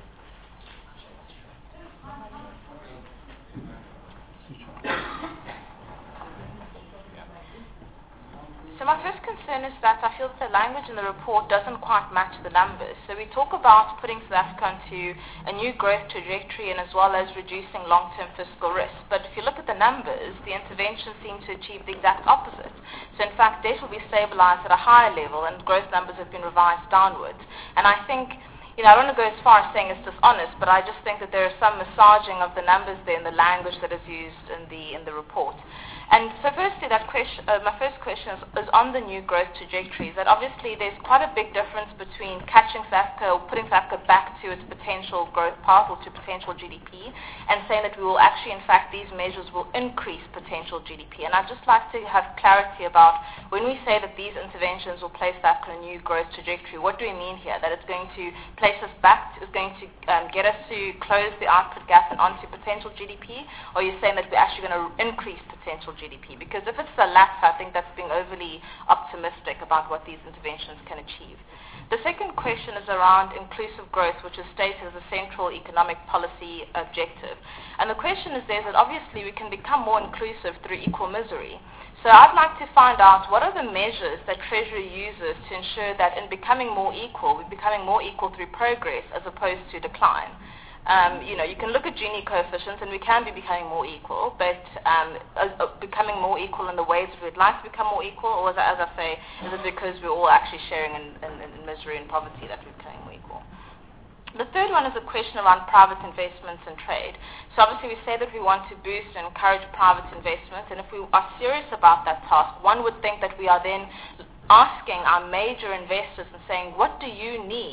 So my first concern is that I feel that the language in the report doesn't quite match the numbers. So we talk about putting South Africa onto a new growth trajectory and as well as reducing long-term fiscal risk. But if you look at the numbers, the interventions seem to achieve the exact opposite. So in fact, debt will be stabilized at a higher level and growth numbers have been revised downwards. And I think, I don't want to go as far as saying it's dishonest, but I just think that there is some massaging of the numbers there in the language that is used in the report. And so firstly, my first question is on the new growth trajectories. That obviously there's quite a big difference between catching South Africa or putting South Africa back to its potential growth path or to potential GDP and saying that we will actually, in fact, these measures will increase potential GDP. And I'd just like to have clarity about when we say that these interventions will place South Africa on a new growth trajectory, what do we mean here? That it's going to place us back, it's going to get us to close the output gap and onto potential GDP? Or are you saying that we're actually going to increase potential GDP? Because if it's the latter, I think that's being overly optimistic about what these interventions can achieve. The second question is around inclusive growth, which is stated as a central economic policy objective. And the question is there that obviously we can become more inclusive through equal misery. So I'd like to find out what are the measures that Treasury uses to ensure that in becoming more equal, we're becoming more equal through progress as opposed to decline. You can look at Gini coefficients and we can be becoming more equal, but becoming more equal in the ways that we'd like to become more equal, or as I say, is it because we're all actually sharing in misery and poverty that we're becoming more equal? The third one is a question around private investments and trade. So obviously we say that we want to boost and encourage private investment, and if we are serious about that task, one would think that we are then asking our major investors and saying, what do you need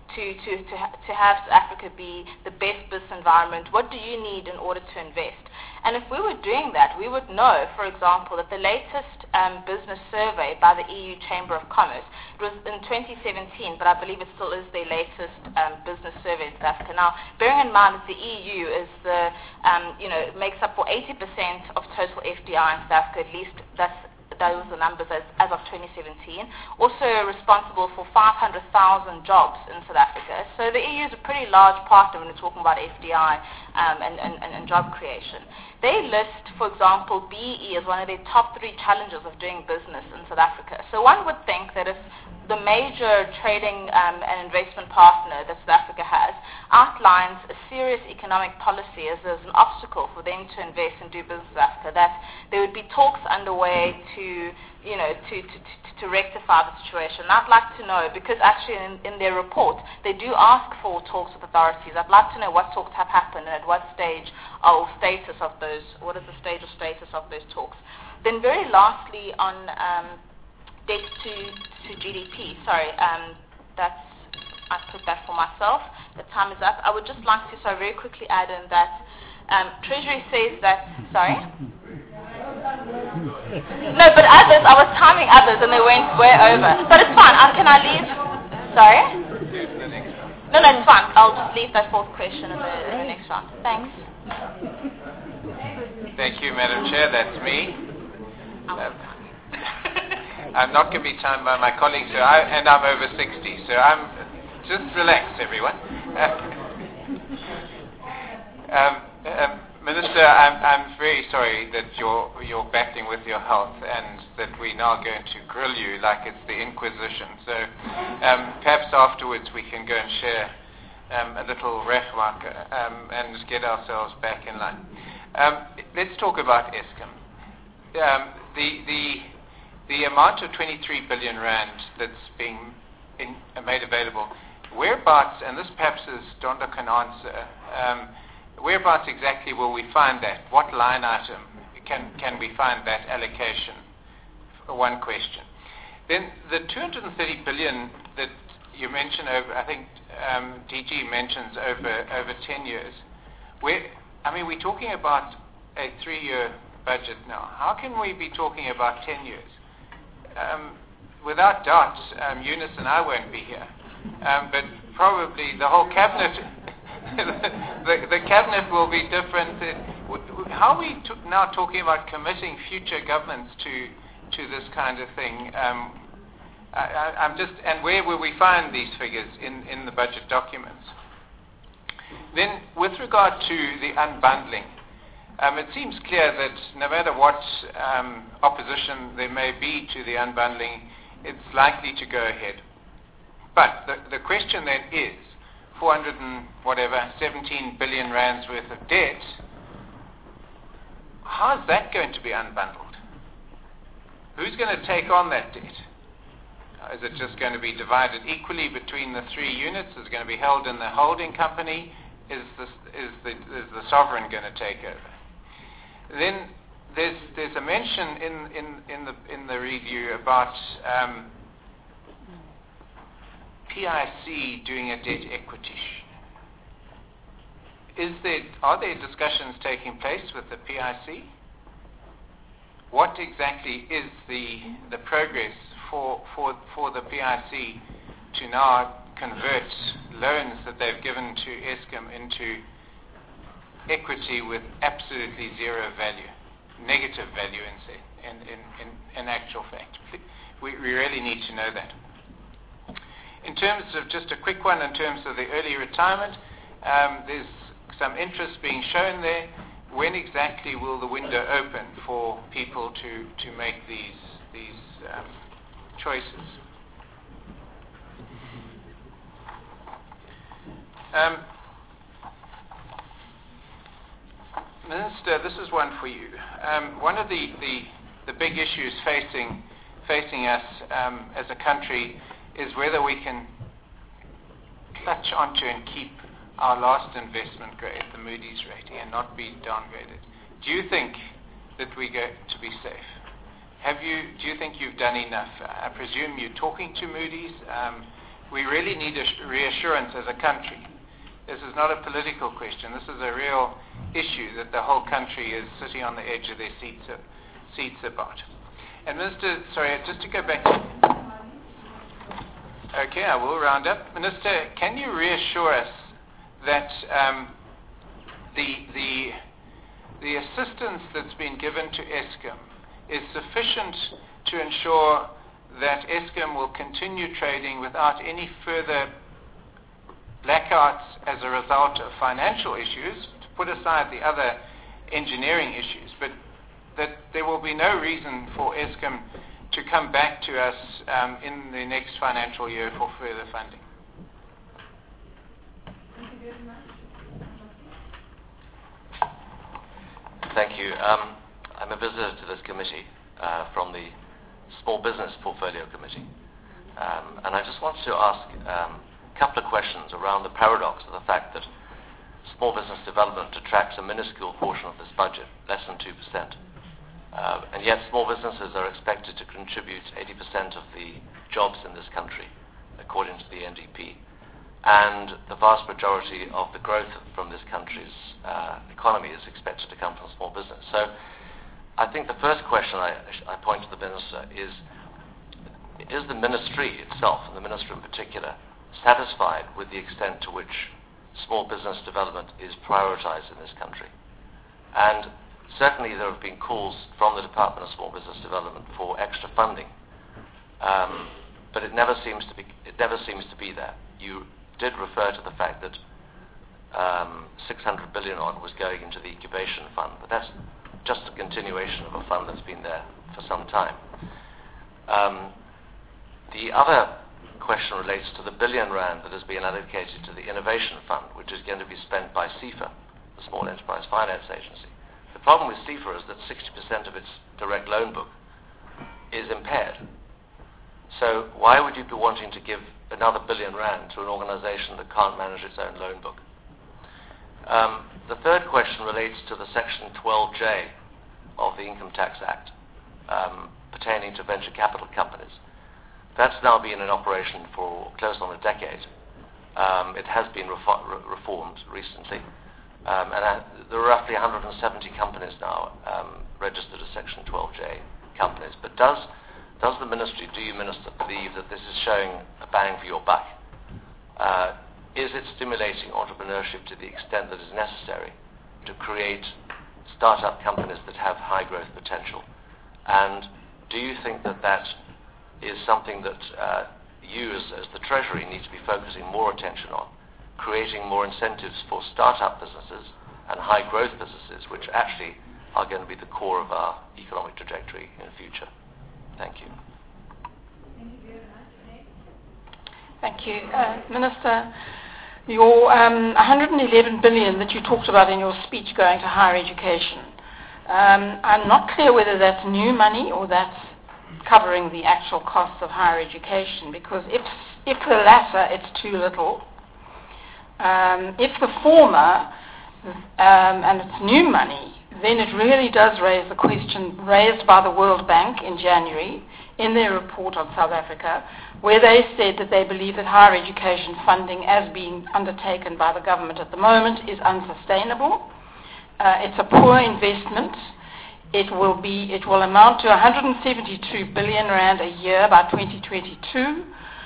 to have South Africa be the best business environment? What do you need in order to invest? And if we were doing that, we would know, for example, that the latest business survey by the EU Chamber of Commerce, it was in 2017, but I believe it still is the latest business survey in South Africa. Now, bearing in mind that the EU is makes up for 80% of total FDI in South Africa, at least those are the numbers as of 2017, also responsible for 500,000 jobs in South Africa. So the EU is a pretty large partner when we're talking about FDI and job creation. They list, for example, BEE as one of their top 3 challenges of doing business in South Africa. So one would think that if the major trading and investment partner that South Africa has outlines a serious economic policy as an obstacle for them to invest and do business in South Africa, that there would be talks underway to rectify the situation. And I'd like to know, because actually in their report, they do ask for talks with authorities. I'd like to know what talks have happened and at what stage or status of those, what is the stage or status of those talks. Then very lastly on debt to GDP, I put that for myself. The time is up. I would just like to very quickly add in that Treasury says that, No, but others, I was timing others and they went way over. But it's fine. Can I leave? Sorry? No, it's fine. I'll just leave that fourth question in the next round. Thanks. Thank you, Madam Chair. That's me. I'm not going to be timed by my colleagues, and I'm over 60, so I'm just relax, everyone. Minister, I'm very sorry that you're battling with your health and that we're now going to grill you like it's the Inquisition. So perhaps afterwards we can go and share a little reference and get ourselves back in line. Let's talk about Eskom. The amount of 23 billion rand that's being made available, whereabouts, and this perhaps is Donda can answer, whereabouts exactly will we find that? What line item can we find that allocation? One question. Then the 230 billion that you mentioned over, I think DG mentions over 10 years. We're talking about a 3-year budget now. How can we be talking about 10 years? Without doubt, Eunice and I won't be here. But probably the whole cabinet, the cabinet will be different. How are we now talking about committing future governments to this kind of thing? And where will we find these figures in the budget documents? Then, with regard to the unbundling, it seems clear that no matter what opposition there may be to the unbundling, it's likely to go ahead. But the question then is, 17 billion rands worth of debt, how's that going to be unbundled? Who's going to take on that debt? Is it just going to be divided equally between the 3 units? Is it going to be held in the holding company? Is the sovereign going to take over? Then there's a mention in the review about PIC doing a debt equity. Are there discussions taking place with the PIC? What exactly is the progress for the PIC to now convert loans that they've given to Eskom into equity with absolutely zero value, negative value in actual fact? We really need to know that. In terms of just a quick one, in terms of the early retirement, there's some interest being shown there. When exactly will the window open for people to make these choices? Minister, this is one for you. One of the big issues facing us as a country is whether we can clutch onto and keep our last investment grade, the Moody's rating, and not be downgraded. Do you think that we're going to be safe? Do you think you've done enough? I presume you're talking to Moody's. we really need reassurance as a country. This is not a political question. This is a real issue that the whole country is sitting on the edge of their seats about. And Minister, sorry, just to go back. Okay, I will round up. Minister, can you reassure us that the assistance that's been given to Eskom is sufficient to ensure that Eskom will continue trading without any further blackouts as a result of financial issues, to put aside the other engineering issues, but that there will be no reason for Eskom to come back to us in the next financial year for further funding? Thank you. I'm a visitor to this committee from the Small Business Portfolio Committee. And I just wanted to ask a couple of questions around the paradox of the fact that small business development attracts a minuscule portion of this budget, less than 2%. And yet small businesses are expected to contribute 80% of the jobs in this country, according to the NDP. And the vast majority of the growth from this country's economy is expected to come from small business. So I think the first question I point to the Minister is the Ministry itself, and the Minister in particular, satisfied with the extent to which small business development is prioritized in this country? And certainly there have been calls from the Department of Small Business Development for extra funding, but it never seems to be there. You did refer to the fact that 600 billion on was going into the incubation fund, but that's just a continuation of a fund that's been there for some time. The other question relates to the billion rand that has been allocated to the innovation fund, which is going to be spent by SEFA, the Small Enterprise Finance Agency. The problem with SEFA is that 60% of its direct loan book is impaired. So why would you be wanting to give another billion rand to an organization that can't manage its own loan book? The third question relates to the Section 12J of the Income Tax Act pertaining to venture capital companies. That's now been in operation for close on a decade. It has been reformed recently. And there are roughly 170 companies now registered as Section 12J companies. But do you, Minister, believe that this is showing a bang for your buck? Is it stimulating entrepreneurship to the extent that is necessary to create startup companies that have high growth potential? And do you think that that is something that you as the Treasury need to be focusing more attention on, creating more incentives for startup businesses and high growth businesses, which actually are going to be the core of our economic trajectory in the future? Thank you. Thank you. Minister, your 111 billion that you talked about in your speech going to higher education, I'm not clear whether that's new money or that's covering the actual costs of higher education, because if the latter, it's too little. If the former, and it's new money, then it really does raise the question raised by the World Bank in January in their report on South Africa, where they said that they believe that higher education funding as being undertaken by the government at the moment is unsustainable. It's a poor investment. It will amount to 172 billion rand a year by 2022,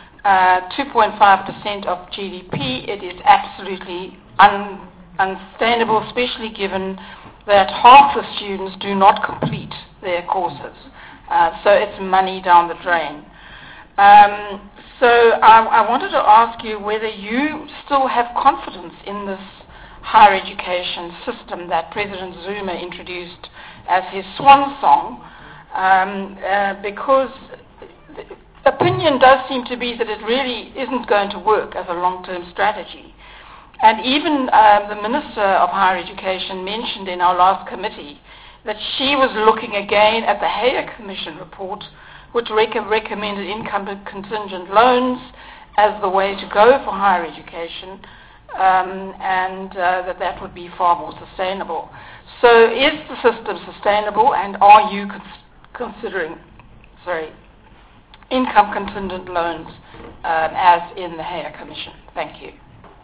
2.5% of GDP. It is absolutely unsustainable, especially given that half the students do not complete their courses. So it's money down the drain. So I wanted to ask you whether you still have confidence in this higher education system that President Zuma introduced as his swan song, because the opinion does seem to be that it really isn't going to work as a long-term strategy. And even the Minister of Higher Education mentioned in our last committee that she was looking again at the Hayek Commission report, which recommended income contingent loans as the way to go for higher education, and that would be far more sustainable. So is the system sustainable, and are you considering income contingent loans as in the Hare Commission? Thank you.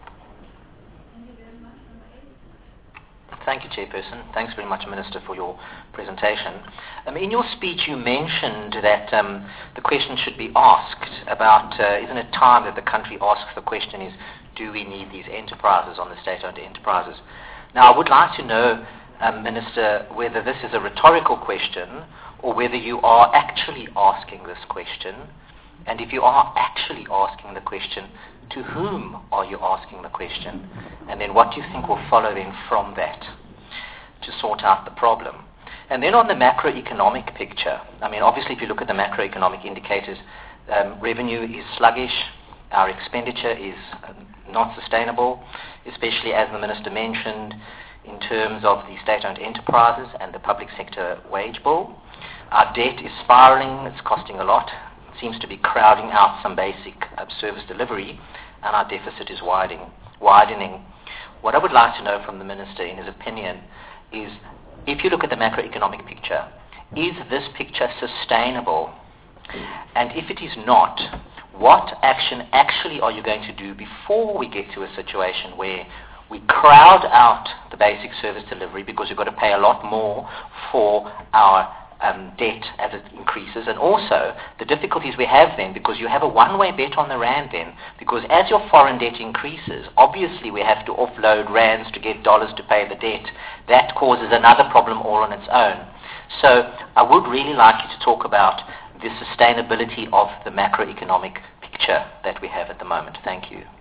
Thank you, Chairperson. Thanks very much, Minister, for your presentation. In your speech, you mentioned that the question should be asked about, isn't it time that the country asks the question is, do we need these enterprises on the state-owned enterprises? Now, I would like to know, Minister, whether this is a rhetorical question or whether you are actually asking this question. And if you are actually asking the question, to whom are you asking the question? And then what do you think will follow then from that to sort out the problem? And then on the macroeconomic picture, I mean, obviously if you look at the macroeconomic indicators, revenue is sluggish, our expenditure is not sustainable, especially as the Minister mentioned, in terms of the state-owned enterprises and the public sector wage bill. Our debt is spiraling, it's costing a lot, it seems to be crowding out some basic service delivery, and our deficit is widening. What I would like to know from the Minister, in his opinion, is if you look at the macroeconomic picture, is this picture sustainable? And if it is not, what action actually are you going to do before we get to a situation where we crowd out the basic service delivery because you've got to pay a lot more for our debt as it increases, and also the difficulties we have then because you have a one-way bet on the rand then, because as your foreign debt increases, obviously we have to offload rands to get dollars to pay the debt. That causes another problem all on its own. So I would really like you to talk about the sustainability of the macroeconomic picture that we have at the moment. Thank you.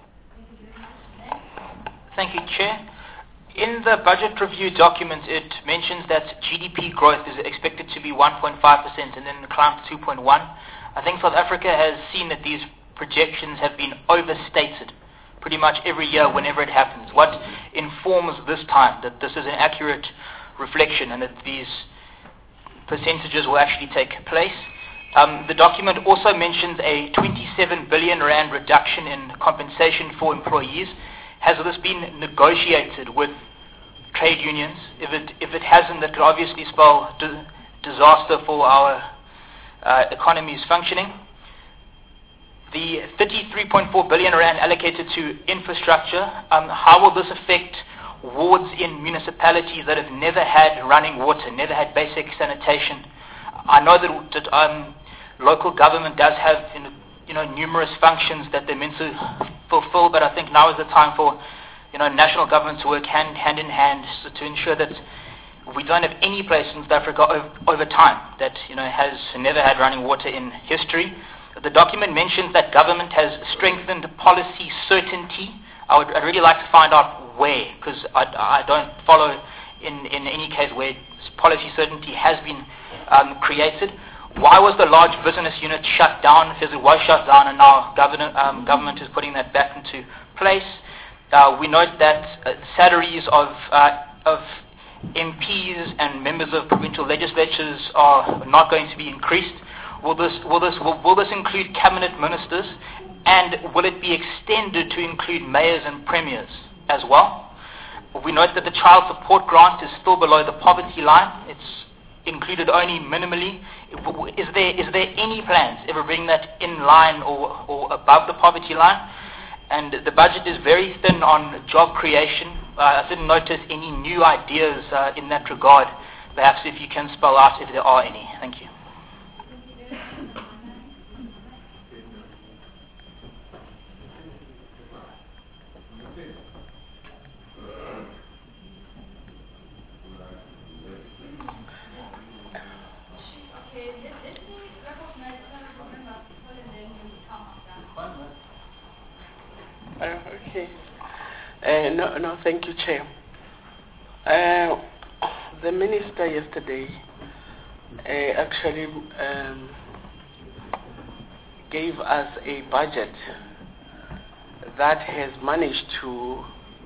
Thank you, Chair. In the budget review document, it mentions that GDP growth is expected to be 1.5% and then climb to 2.1. I think South Africa has seen that these projections have been overstated pretty much every year whenever it happens. What informs this time that this is an accurate reflection and that these percentages will actually take place? The document also mentions a 27 billion rand reduction in compensation for employees. Has this been negotiated with trade unions? If it hasn't, that could obviously spell disaster for our economy's functioning. The 33.4 billion rand allocated to infrastructure, how will this affect wards in municipalities that have never had running water, never had basic sanitation? I know that local government does have numerous functions that they're meant to fulfill, but I think now is the time for national government to work hand in hand to ensure that we don't have any place in South Africa over time that has never had running water in history. The document mentions that government has strengthened policy certainty. I'd really like to find out where, because I don't follow in any case where policy certainty has been created. Why was the large business unit shut down? Because it was shut down and now government is putting that back into place. We note that salaries of MPs and members of provincial legislatures are not going to be increased. Will this include cabinet ministers, and will it be extended to include mayors and premiers as well? We note that the child support grant is still below the poverty line. It's included only minimally. Is there any plans ever bring that in line or above the poverty line? And the budget is very thin on job creation. I didn't notice any new ideas in that regard. Perhaps if you can spell out if there are any. Thank you. No, thank you, Chair. The Minister yesterday actually gave us a budget that has managed to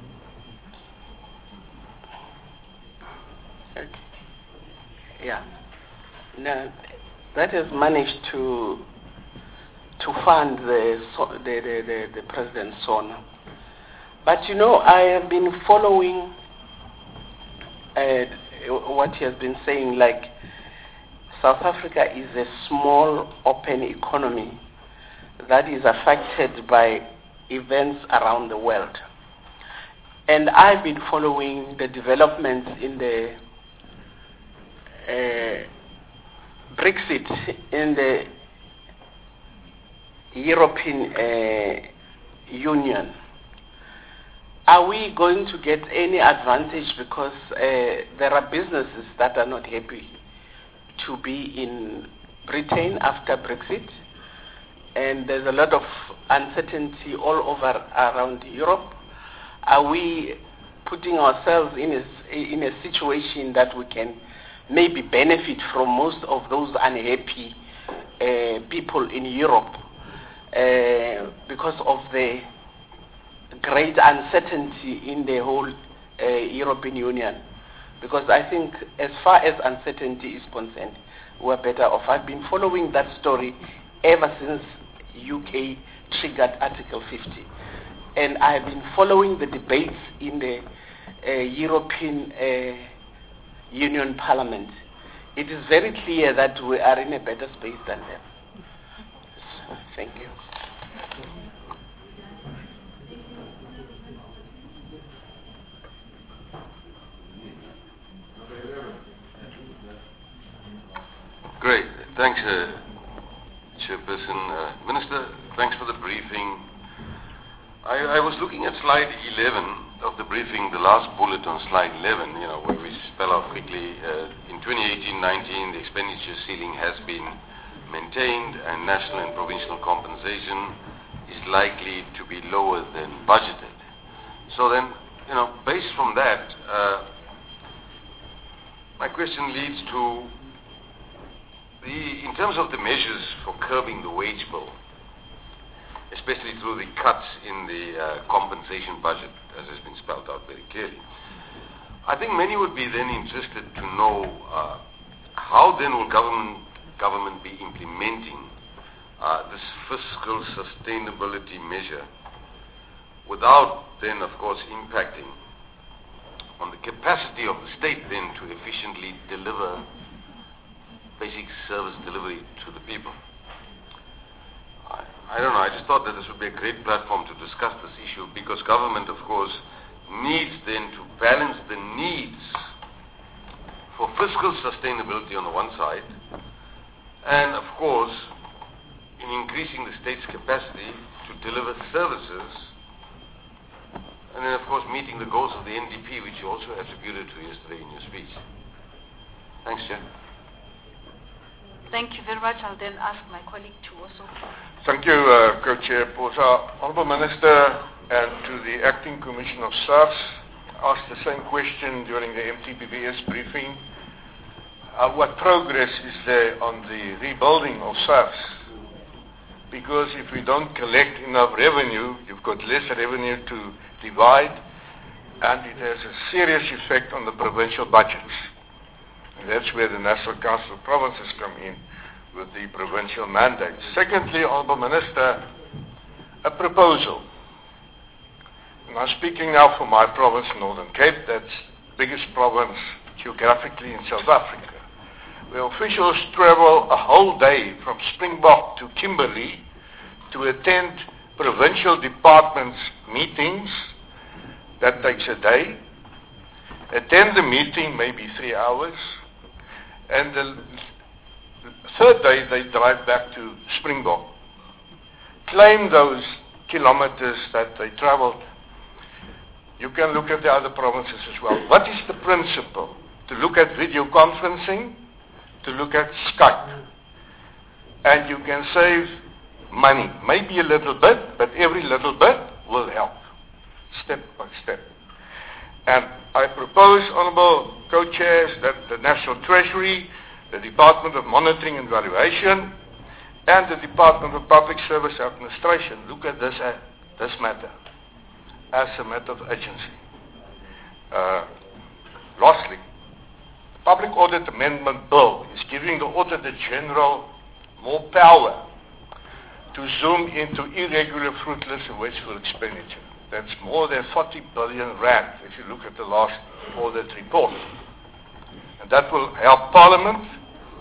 fund the President's SONA. But I have been following what he has been saying, like South Africa is a small, open economy that is affected by events around the world. And I've been following the developments in the Brexit in the European Union. Are we going to get any advantage because there are businesses that are not happy to be in Britain after Brexit? And there's a lot of uncertainty all over around Europe. Are we putting ourselves in a situation that we can maybe benefit from most of those unhappy people in Europe because of the great uncertainty in the whole European Union? Because I think as far as uncertainty is concerned, we're better off. I've been following that story ever since UK triggered Article 50. And I've been following the debates in the European Union Parliament. It is very clear that we are in a better space than them. Thank you. Great. Thanks, Chairperson. Minister, thanks for the briefing. I was looking at slide 11 of the briefing, the last bullet on slide 11, where we spell out quickly, in 2018-19, the expenditure ceiling has been maintained and national and provincial compensation is likely to be lower than budgeted. So then, based from that, my question leads to in terms of the measures for curbing the wage bill, especially through the cuts in the compensation budget, as has been spelled out very clearly. I think many would be then interested to know how then will government be implementing this fiscal sustainability measure without then, of course, impacting on the capacity of the state then to efficiently deliver basic service delivery to the people. I don't know, I just thought that this would be a great platform to discuss this issue, because government, of course, needs then to balance the needs for fiscal sustainability on the one side, and of course, in increasing the state's capacity to deliver services, and then of course meeting the goals of the NDP, which you also attributed to yesterday in your speech. Thanks, Chair. Thank you very much. I'll then ask my colleague to also. Thank you, Co-Chair Posa. Honourable Minister, and to the Acting Commissioner of SARS, asked the same question during the MTBVS briefing. What progress is there on the rebuilding of SARS? Because if we don't collect enough revenue, you've got less revenue to divide, and it has a serious effect on the provincial budgets. And that's where the National Council of Provinces come in with the provincial mandate. Secondly, Honourable Minister, a proposal. And I'm speaking now for my province, Northern Cape, that's the biggest province geographically in South Africa, where officials travel a whole day from Springbok to Kimberley to attend provincial departments' meetings. That takes a day. Attend the meeting, maybe 3 hours. And the third day, they drive back to Springbok. Claim those kilometers that they traveled. You can look at the other provinces as well. What is the principle? To look at video conferencing, to look at Skype. And you can save money. Maybe a little bit, but every little bit will help. Step by step. And I propose, Honourable Co-Chairs, that the National Treasury, the Department of Monitoring and Valuation, and the Department of Public Service Administration look at this matter as a matter of urgency. Lastly, the Public Audit Amendment Bill is giving the Auditor General more power to zoom into irregular, fruitless and wasteful expenditure. That's more than 40 billion rand if you look at the last audit report. And that will help Parliament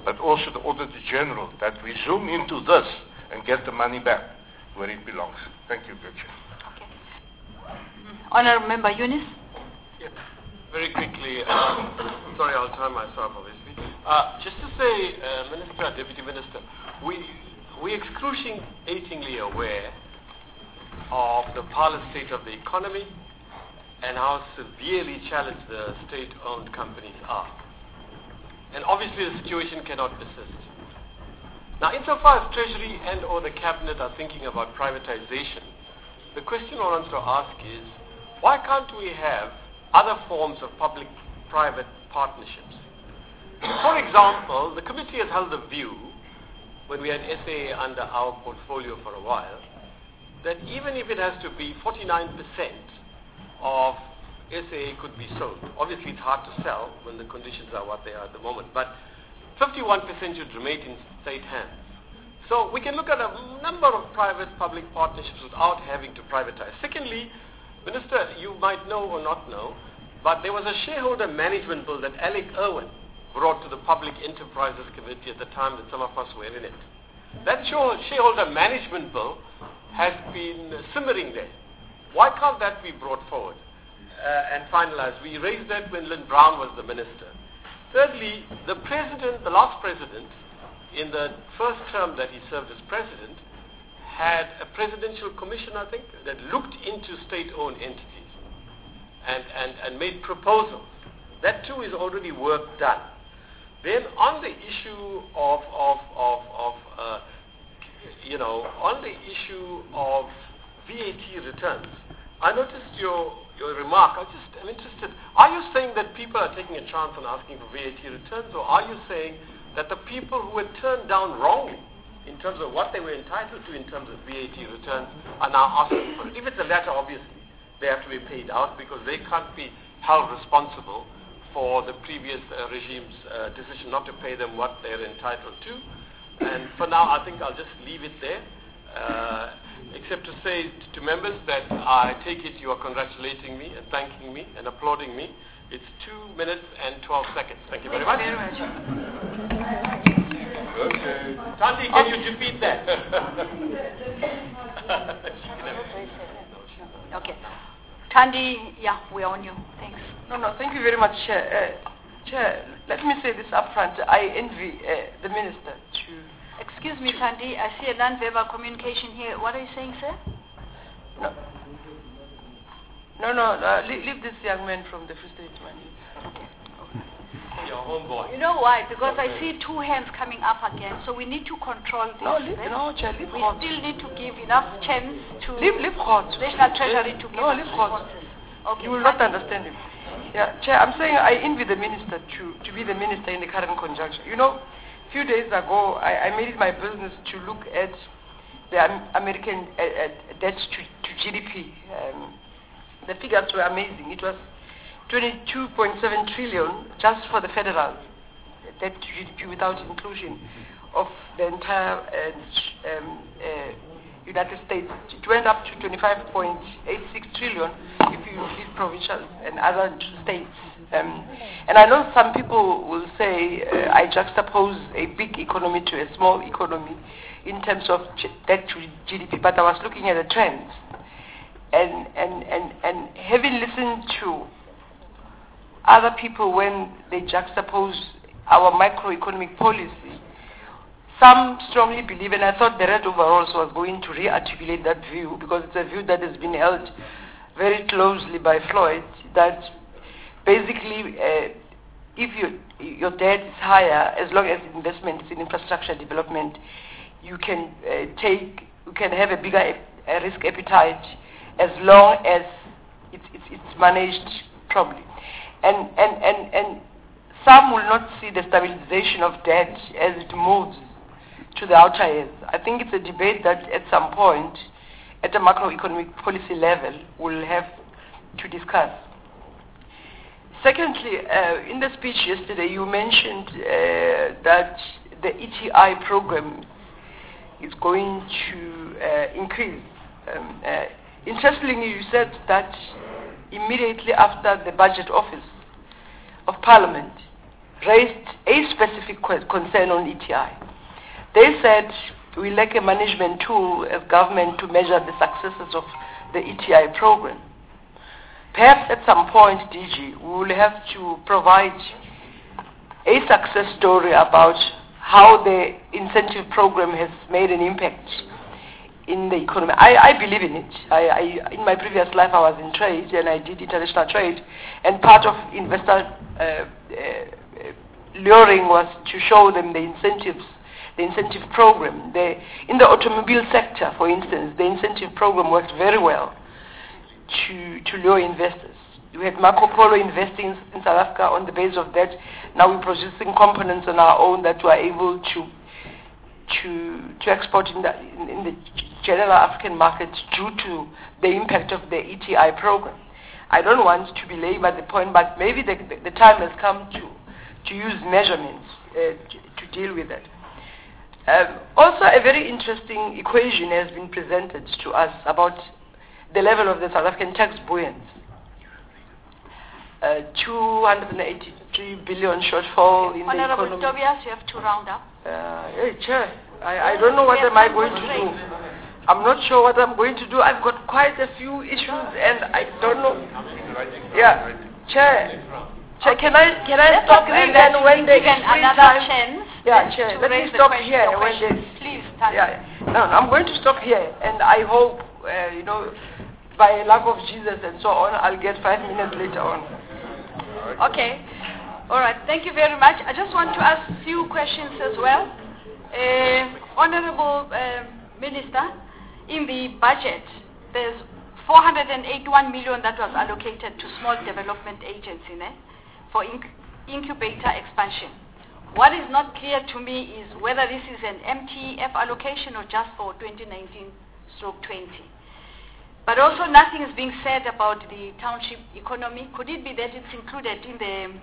but also the Auditor General, that we zoom into this and get the money back where it belongs. Thank you, Chair. Honourable Member Yunus. Yeah. Very quickly, sorry, I'll time myself, obviously. Just to say, Minister, Deputy Minister, we're excruciatingly aware of the parlous state of the economy and how severely challenged the state-owned companies are. And obviously the situation cannot persist. Now, insofar as Treasury and or the Cabinet are thinking about privatization, the question I want to ask is, why can't we have other forms of public-private partnerships? For example, the committee has held the view, when we had SA under our portfolio for a while, that even if it has to be 49% of SA could be sold. Obviously it's hard to sell when the conditions are what they are at the moment, but 51% should remain in state hands. So we can look at a number of private-public partnerships without having to privatize. Secondly, Minister, you might know or not know, but there was a shareholder management bill that Alec Irwin brought to the Public Enterprises Committee at the time that some of us were in it. That shareholder management bill has been simmering there. Why can't that be brought forward and finalized? We raised that when Lynn Brown was the minister. Thirdly, the last president, in the first term that he served as president, had a presidential commission, I think, that looked into state-owned entities and made proposals. That too is already work done. Then on the issue of VAT returns, I noticed your remark. I'm interested. Are you saying that people are taking a chance on asking for VAT returns, or are you saying that the people who were turned down wrongly in terms of what they were entitled to in terms of VAT returns are now asking for it? If it's the latter, obviously, they have to be paid out because they can't be held responsible for the previous regime's decision not to pay them what they're entitled to. And for now, I think I'll just leave it there, except to say to members that I take it you are congratulating me and thanking me and applauding me. It's 2 minutes and 12 seconds. Thank you very much. Okay. Tandy, can you repeat that? Okay. Tandy, yeah, we're on you. Thanks. No, thank you very much, Chair. Chair, let me say this up front. I envy the minister to... Excuse me, Tandy, I see a non-verbal communication here. What are you saying, sir? No, leave this young man from the Free State man. Okay. Your homeboy. You know why? Because I see 2 hands coming up again, so we need to control this. Chair, we still need to give enough chance to National Treasury to give us responses. Okay, you will not understand him. Yeah, Chair, I'm saying I envy the minister to be the minister in the current conjuncture. You know, a few days ago, I made it my business to look at the American debt to GDP. The figures were amazing. It was 22.7 trillion just for the federal debt to GDP without inclusion of the entire United States. It went up to 25.86 trillion if you include provincial and other states. And I know some people will say I juxtapose a big economy to a small economy in terms of debt to GDP, but I was looking at the trends. And having listened to other people when they juxtapose our macroeconomic policy, some strongly believe, and I thought the Red Overalls was going to re-articulate that view, because it's a view that has been held very closely by Floyd, that basically if your debt is higher, as long as investment is in infrastructure development, you can have a bigger risk appetite as long as it's managed properly. And some will not see the stabilization of debt as it moves to the outer years. I think it's a debate that at some point, at a macroeconomic policy level, we'll have to discuss. Secondly, in the speech yesterday, you mentioned that the ETI program is going to increase. Interestingly, you said that immediately after the budget office of Parliament raised a specific concern on ETI. They said we lack a management tool as government to measure the successes of the ETI program. Perhaps at some point, DG, we will have to provide a success story about how the incentive program has made an impact in the economy. I believe in it. In my previous life, I was in trade and I did international trade, and part of investor luring was to show them the incentive program. In the automobile sector, for instance, the incentive program worked very well to lure investors. We had Marco Polo investing in South Africa on the basis of that. Now we're producing components on our own that we are able to export in the general African market due to the impact of the ETI program. I don't want to belabor the point, but maybe the time has come to use measurements to deal with that. Also, a very interesting equation has been presented to us about the level of the South African tax buoyancy. 283 billion shortfall in Honorable the economy. Tobias, you have to round up. Hey, Chair, I don't know what am I going to do. I'm not sure what I'm going to do. I've got quite a few issues and I don't know. Yeah, Chair, can I stop and then when they given another chance? Yeah, Chair, let me stop here. Please, start. No, I'm going to stop here, and I hope, by lack of Jesus and so on, I'll get 5 minutes later on. Okay. All right. Thank you very much. I just want to ask a few questions as well. Honorable Minister, in the budget, there's 481 million that was allocated to small development agency for incubator expansion. What is not clear to me is whether this is an MTF allocation or just for 2019/20. But also nothing is being said about the township economy. Could it be that it's included in the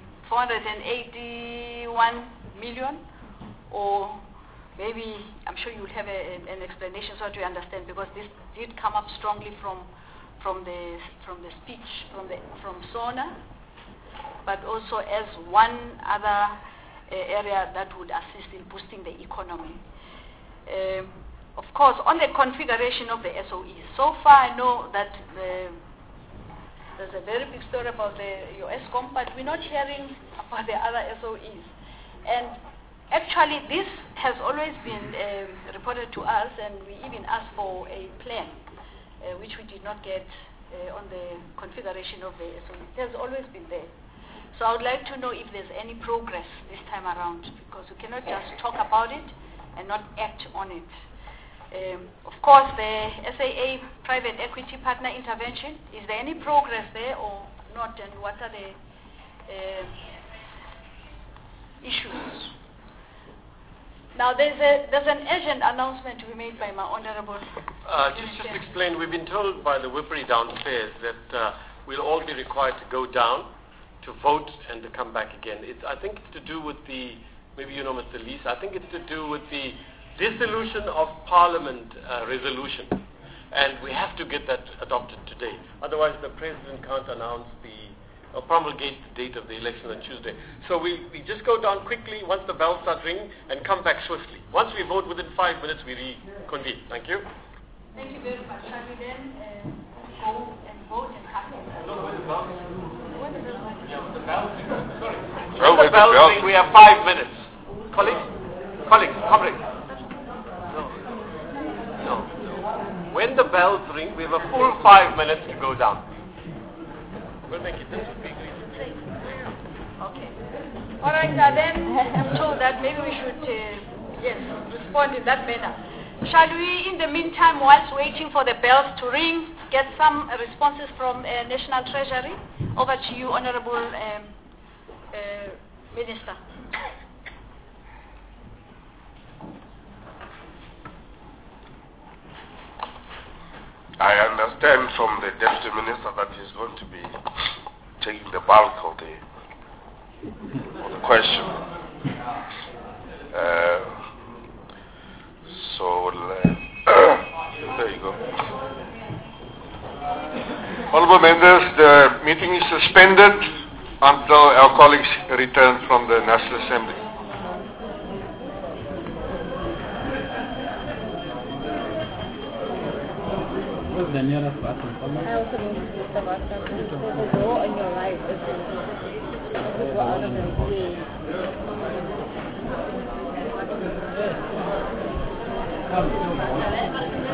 481 million? Or maybe, I'm sure you'll have an explanation so to understand, because this did come up strongly from the speech from SONA, but also as one other area that would assist in boosting the economy. Of course, on the configuration of the SOEs, so far I know that there's a very big story about your ESCOM, but we're not hearing about the other SOEs. And actually, this has always been reported to us, and we even asked for a plan, which we did not get on the configuration of the SOEs. It has always been there. So I would like to know if there's any progress this time around, because we cannot just talk about it and not act on it. Of course, the SAA private equity partner intervention, is there any progress there or not, and what are the issues? Now, there's an urgent announcement to be made by my honorable. Just to explain, we've been told by the Whippery downstairs that we'll all be required to go down to vote and to come back again. I think it's to do with maybe you know Mr. Lees, I think it's to do with the dissolution of Parliament resolution. And we have to get that adopted today. Otherwise, the President can't announce or promulgate the date of the election on Tuesday. So we just go down quickly once the bells start ringing and come back swiftly. Once we vote, within 5 minutes, we reconvene. Thank you. Thank you very much. Shall we then go and vote and come back? The bells ring. Sorry. When the bells ring, we have 5 minutes. Colleagues, comrades. No. When the bells ring, we have a full 5 minutes to go down. We'll make it this week. Okay. All right, then I'm told that maybe we should, respond in that manner. Shall we, in the meantime, whilst waiting for the bells to ring, get some responses from National Treasury? Over to you, Honorable Minister. I understand from the Deputy Minister that he's going to be taking the bulk of the question. There you go. Honorable members, the meeting is suspended until our colleagues return from the National Assembly. The nearest button. I also want to talk about something. The door on your right is go out of the way.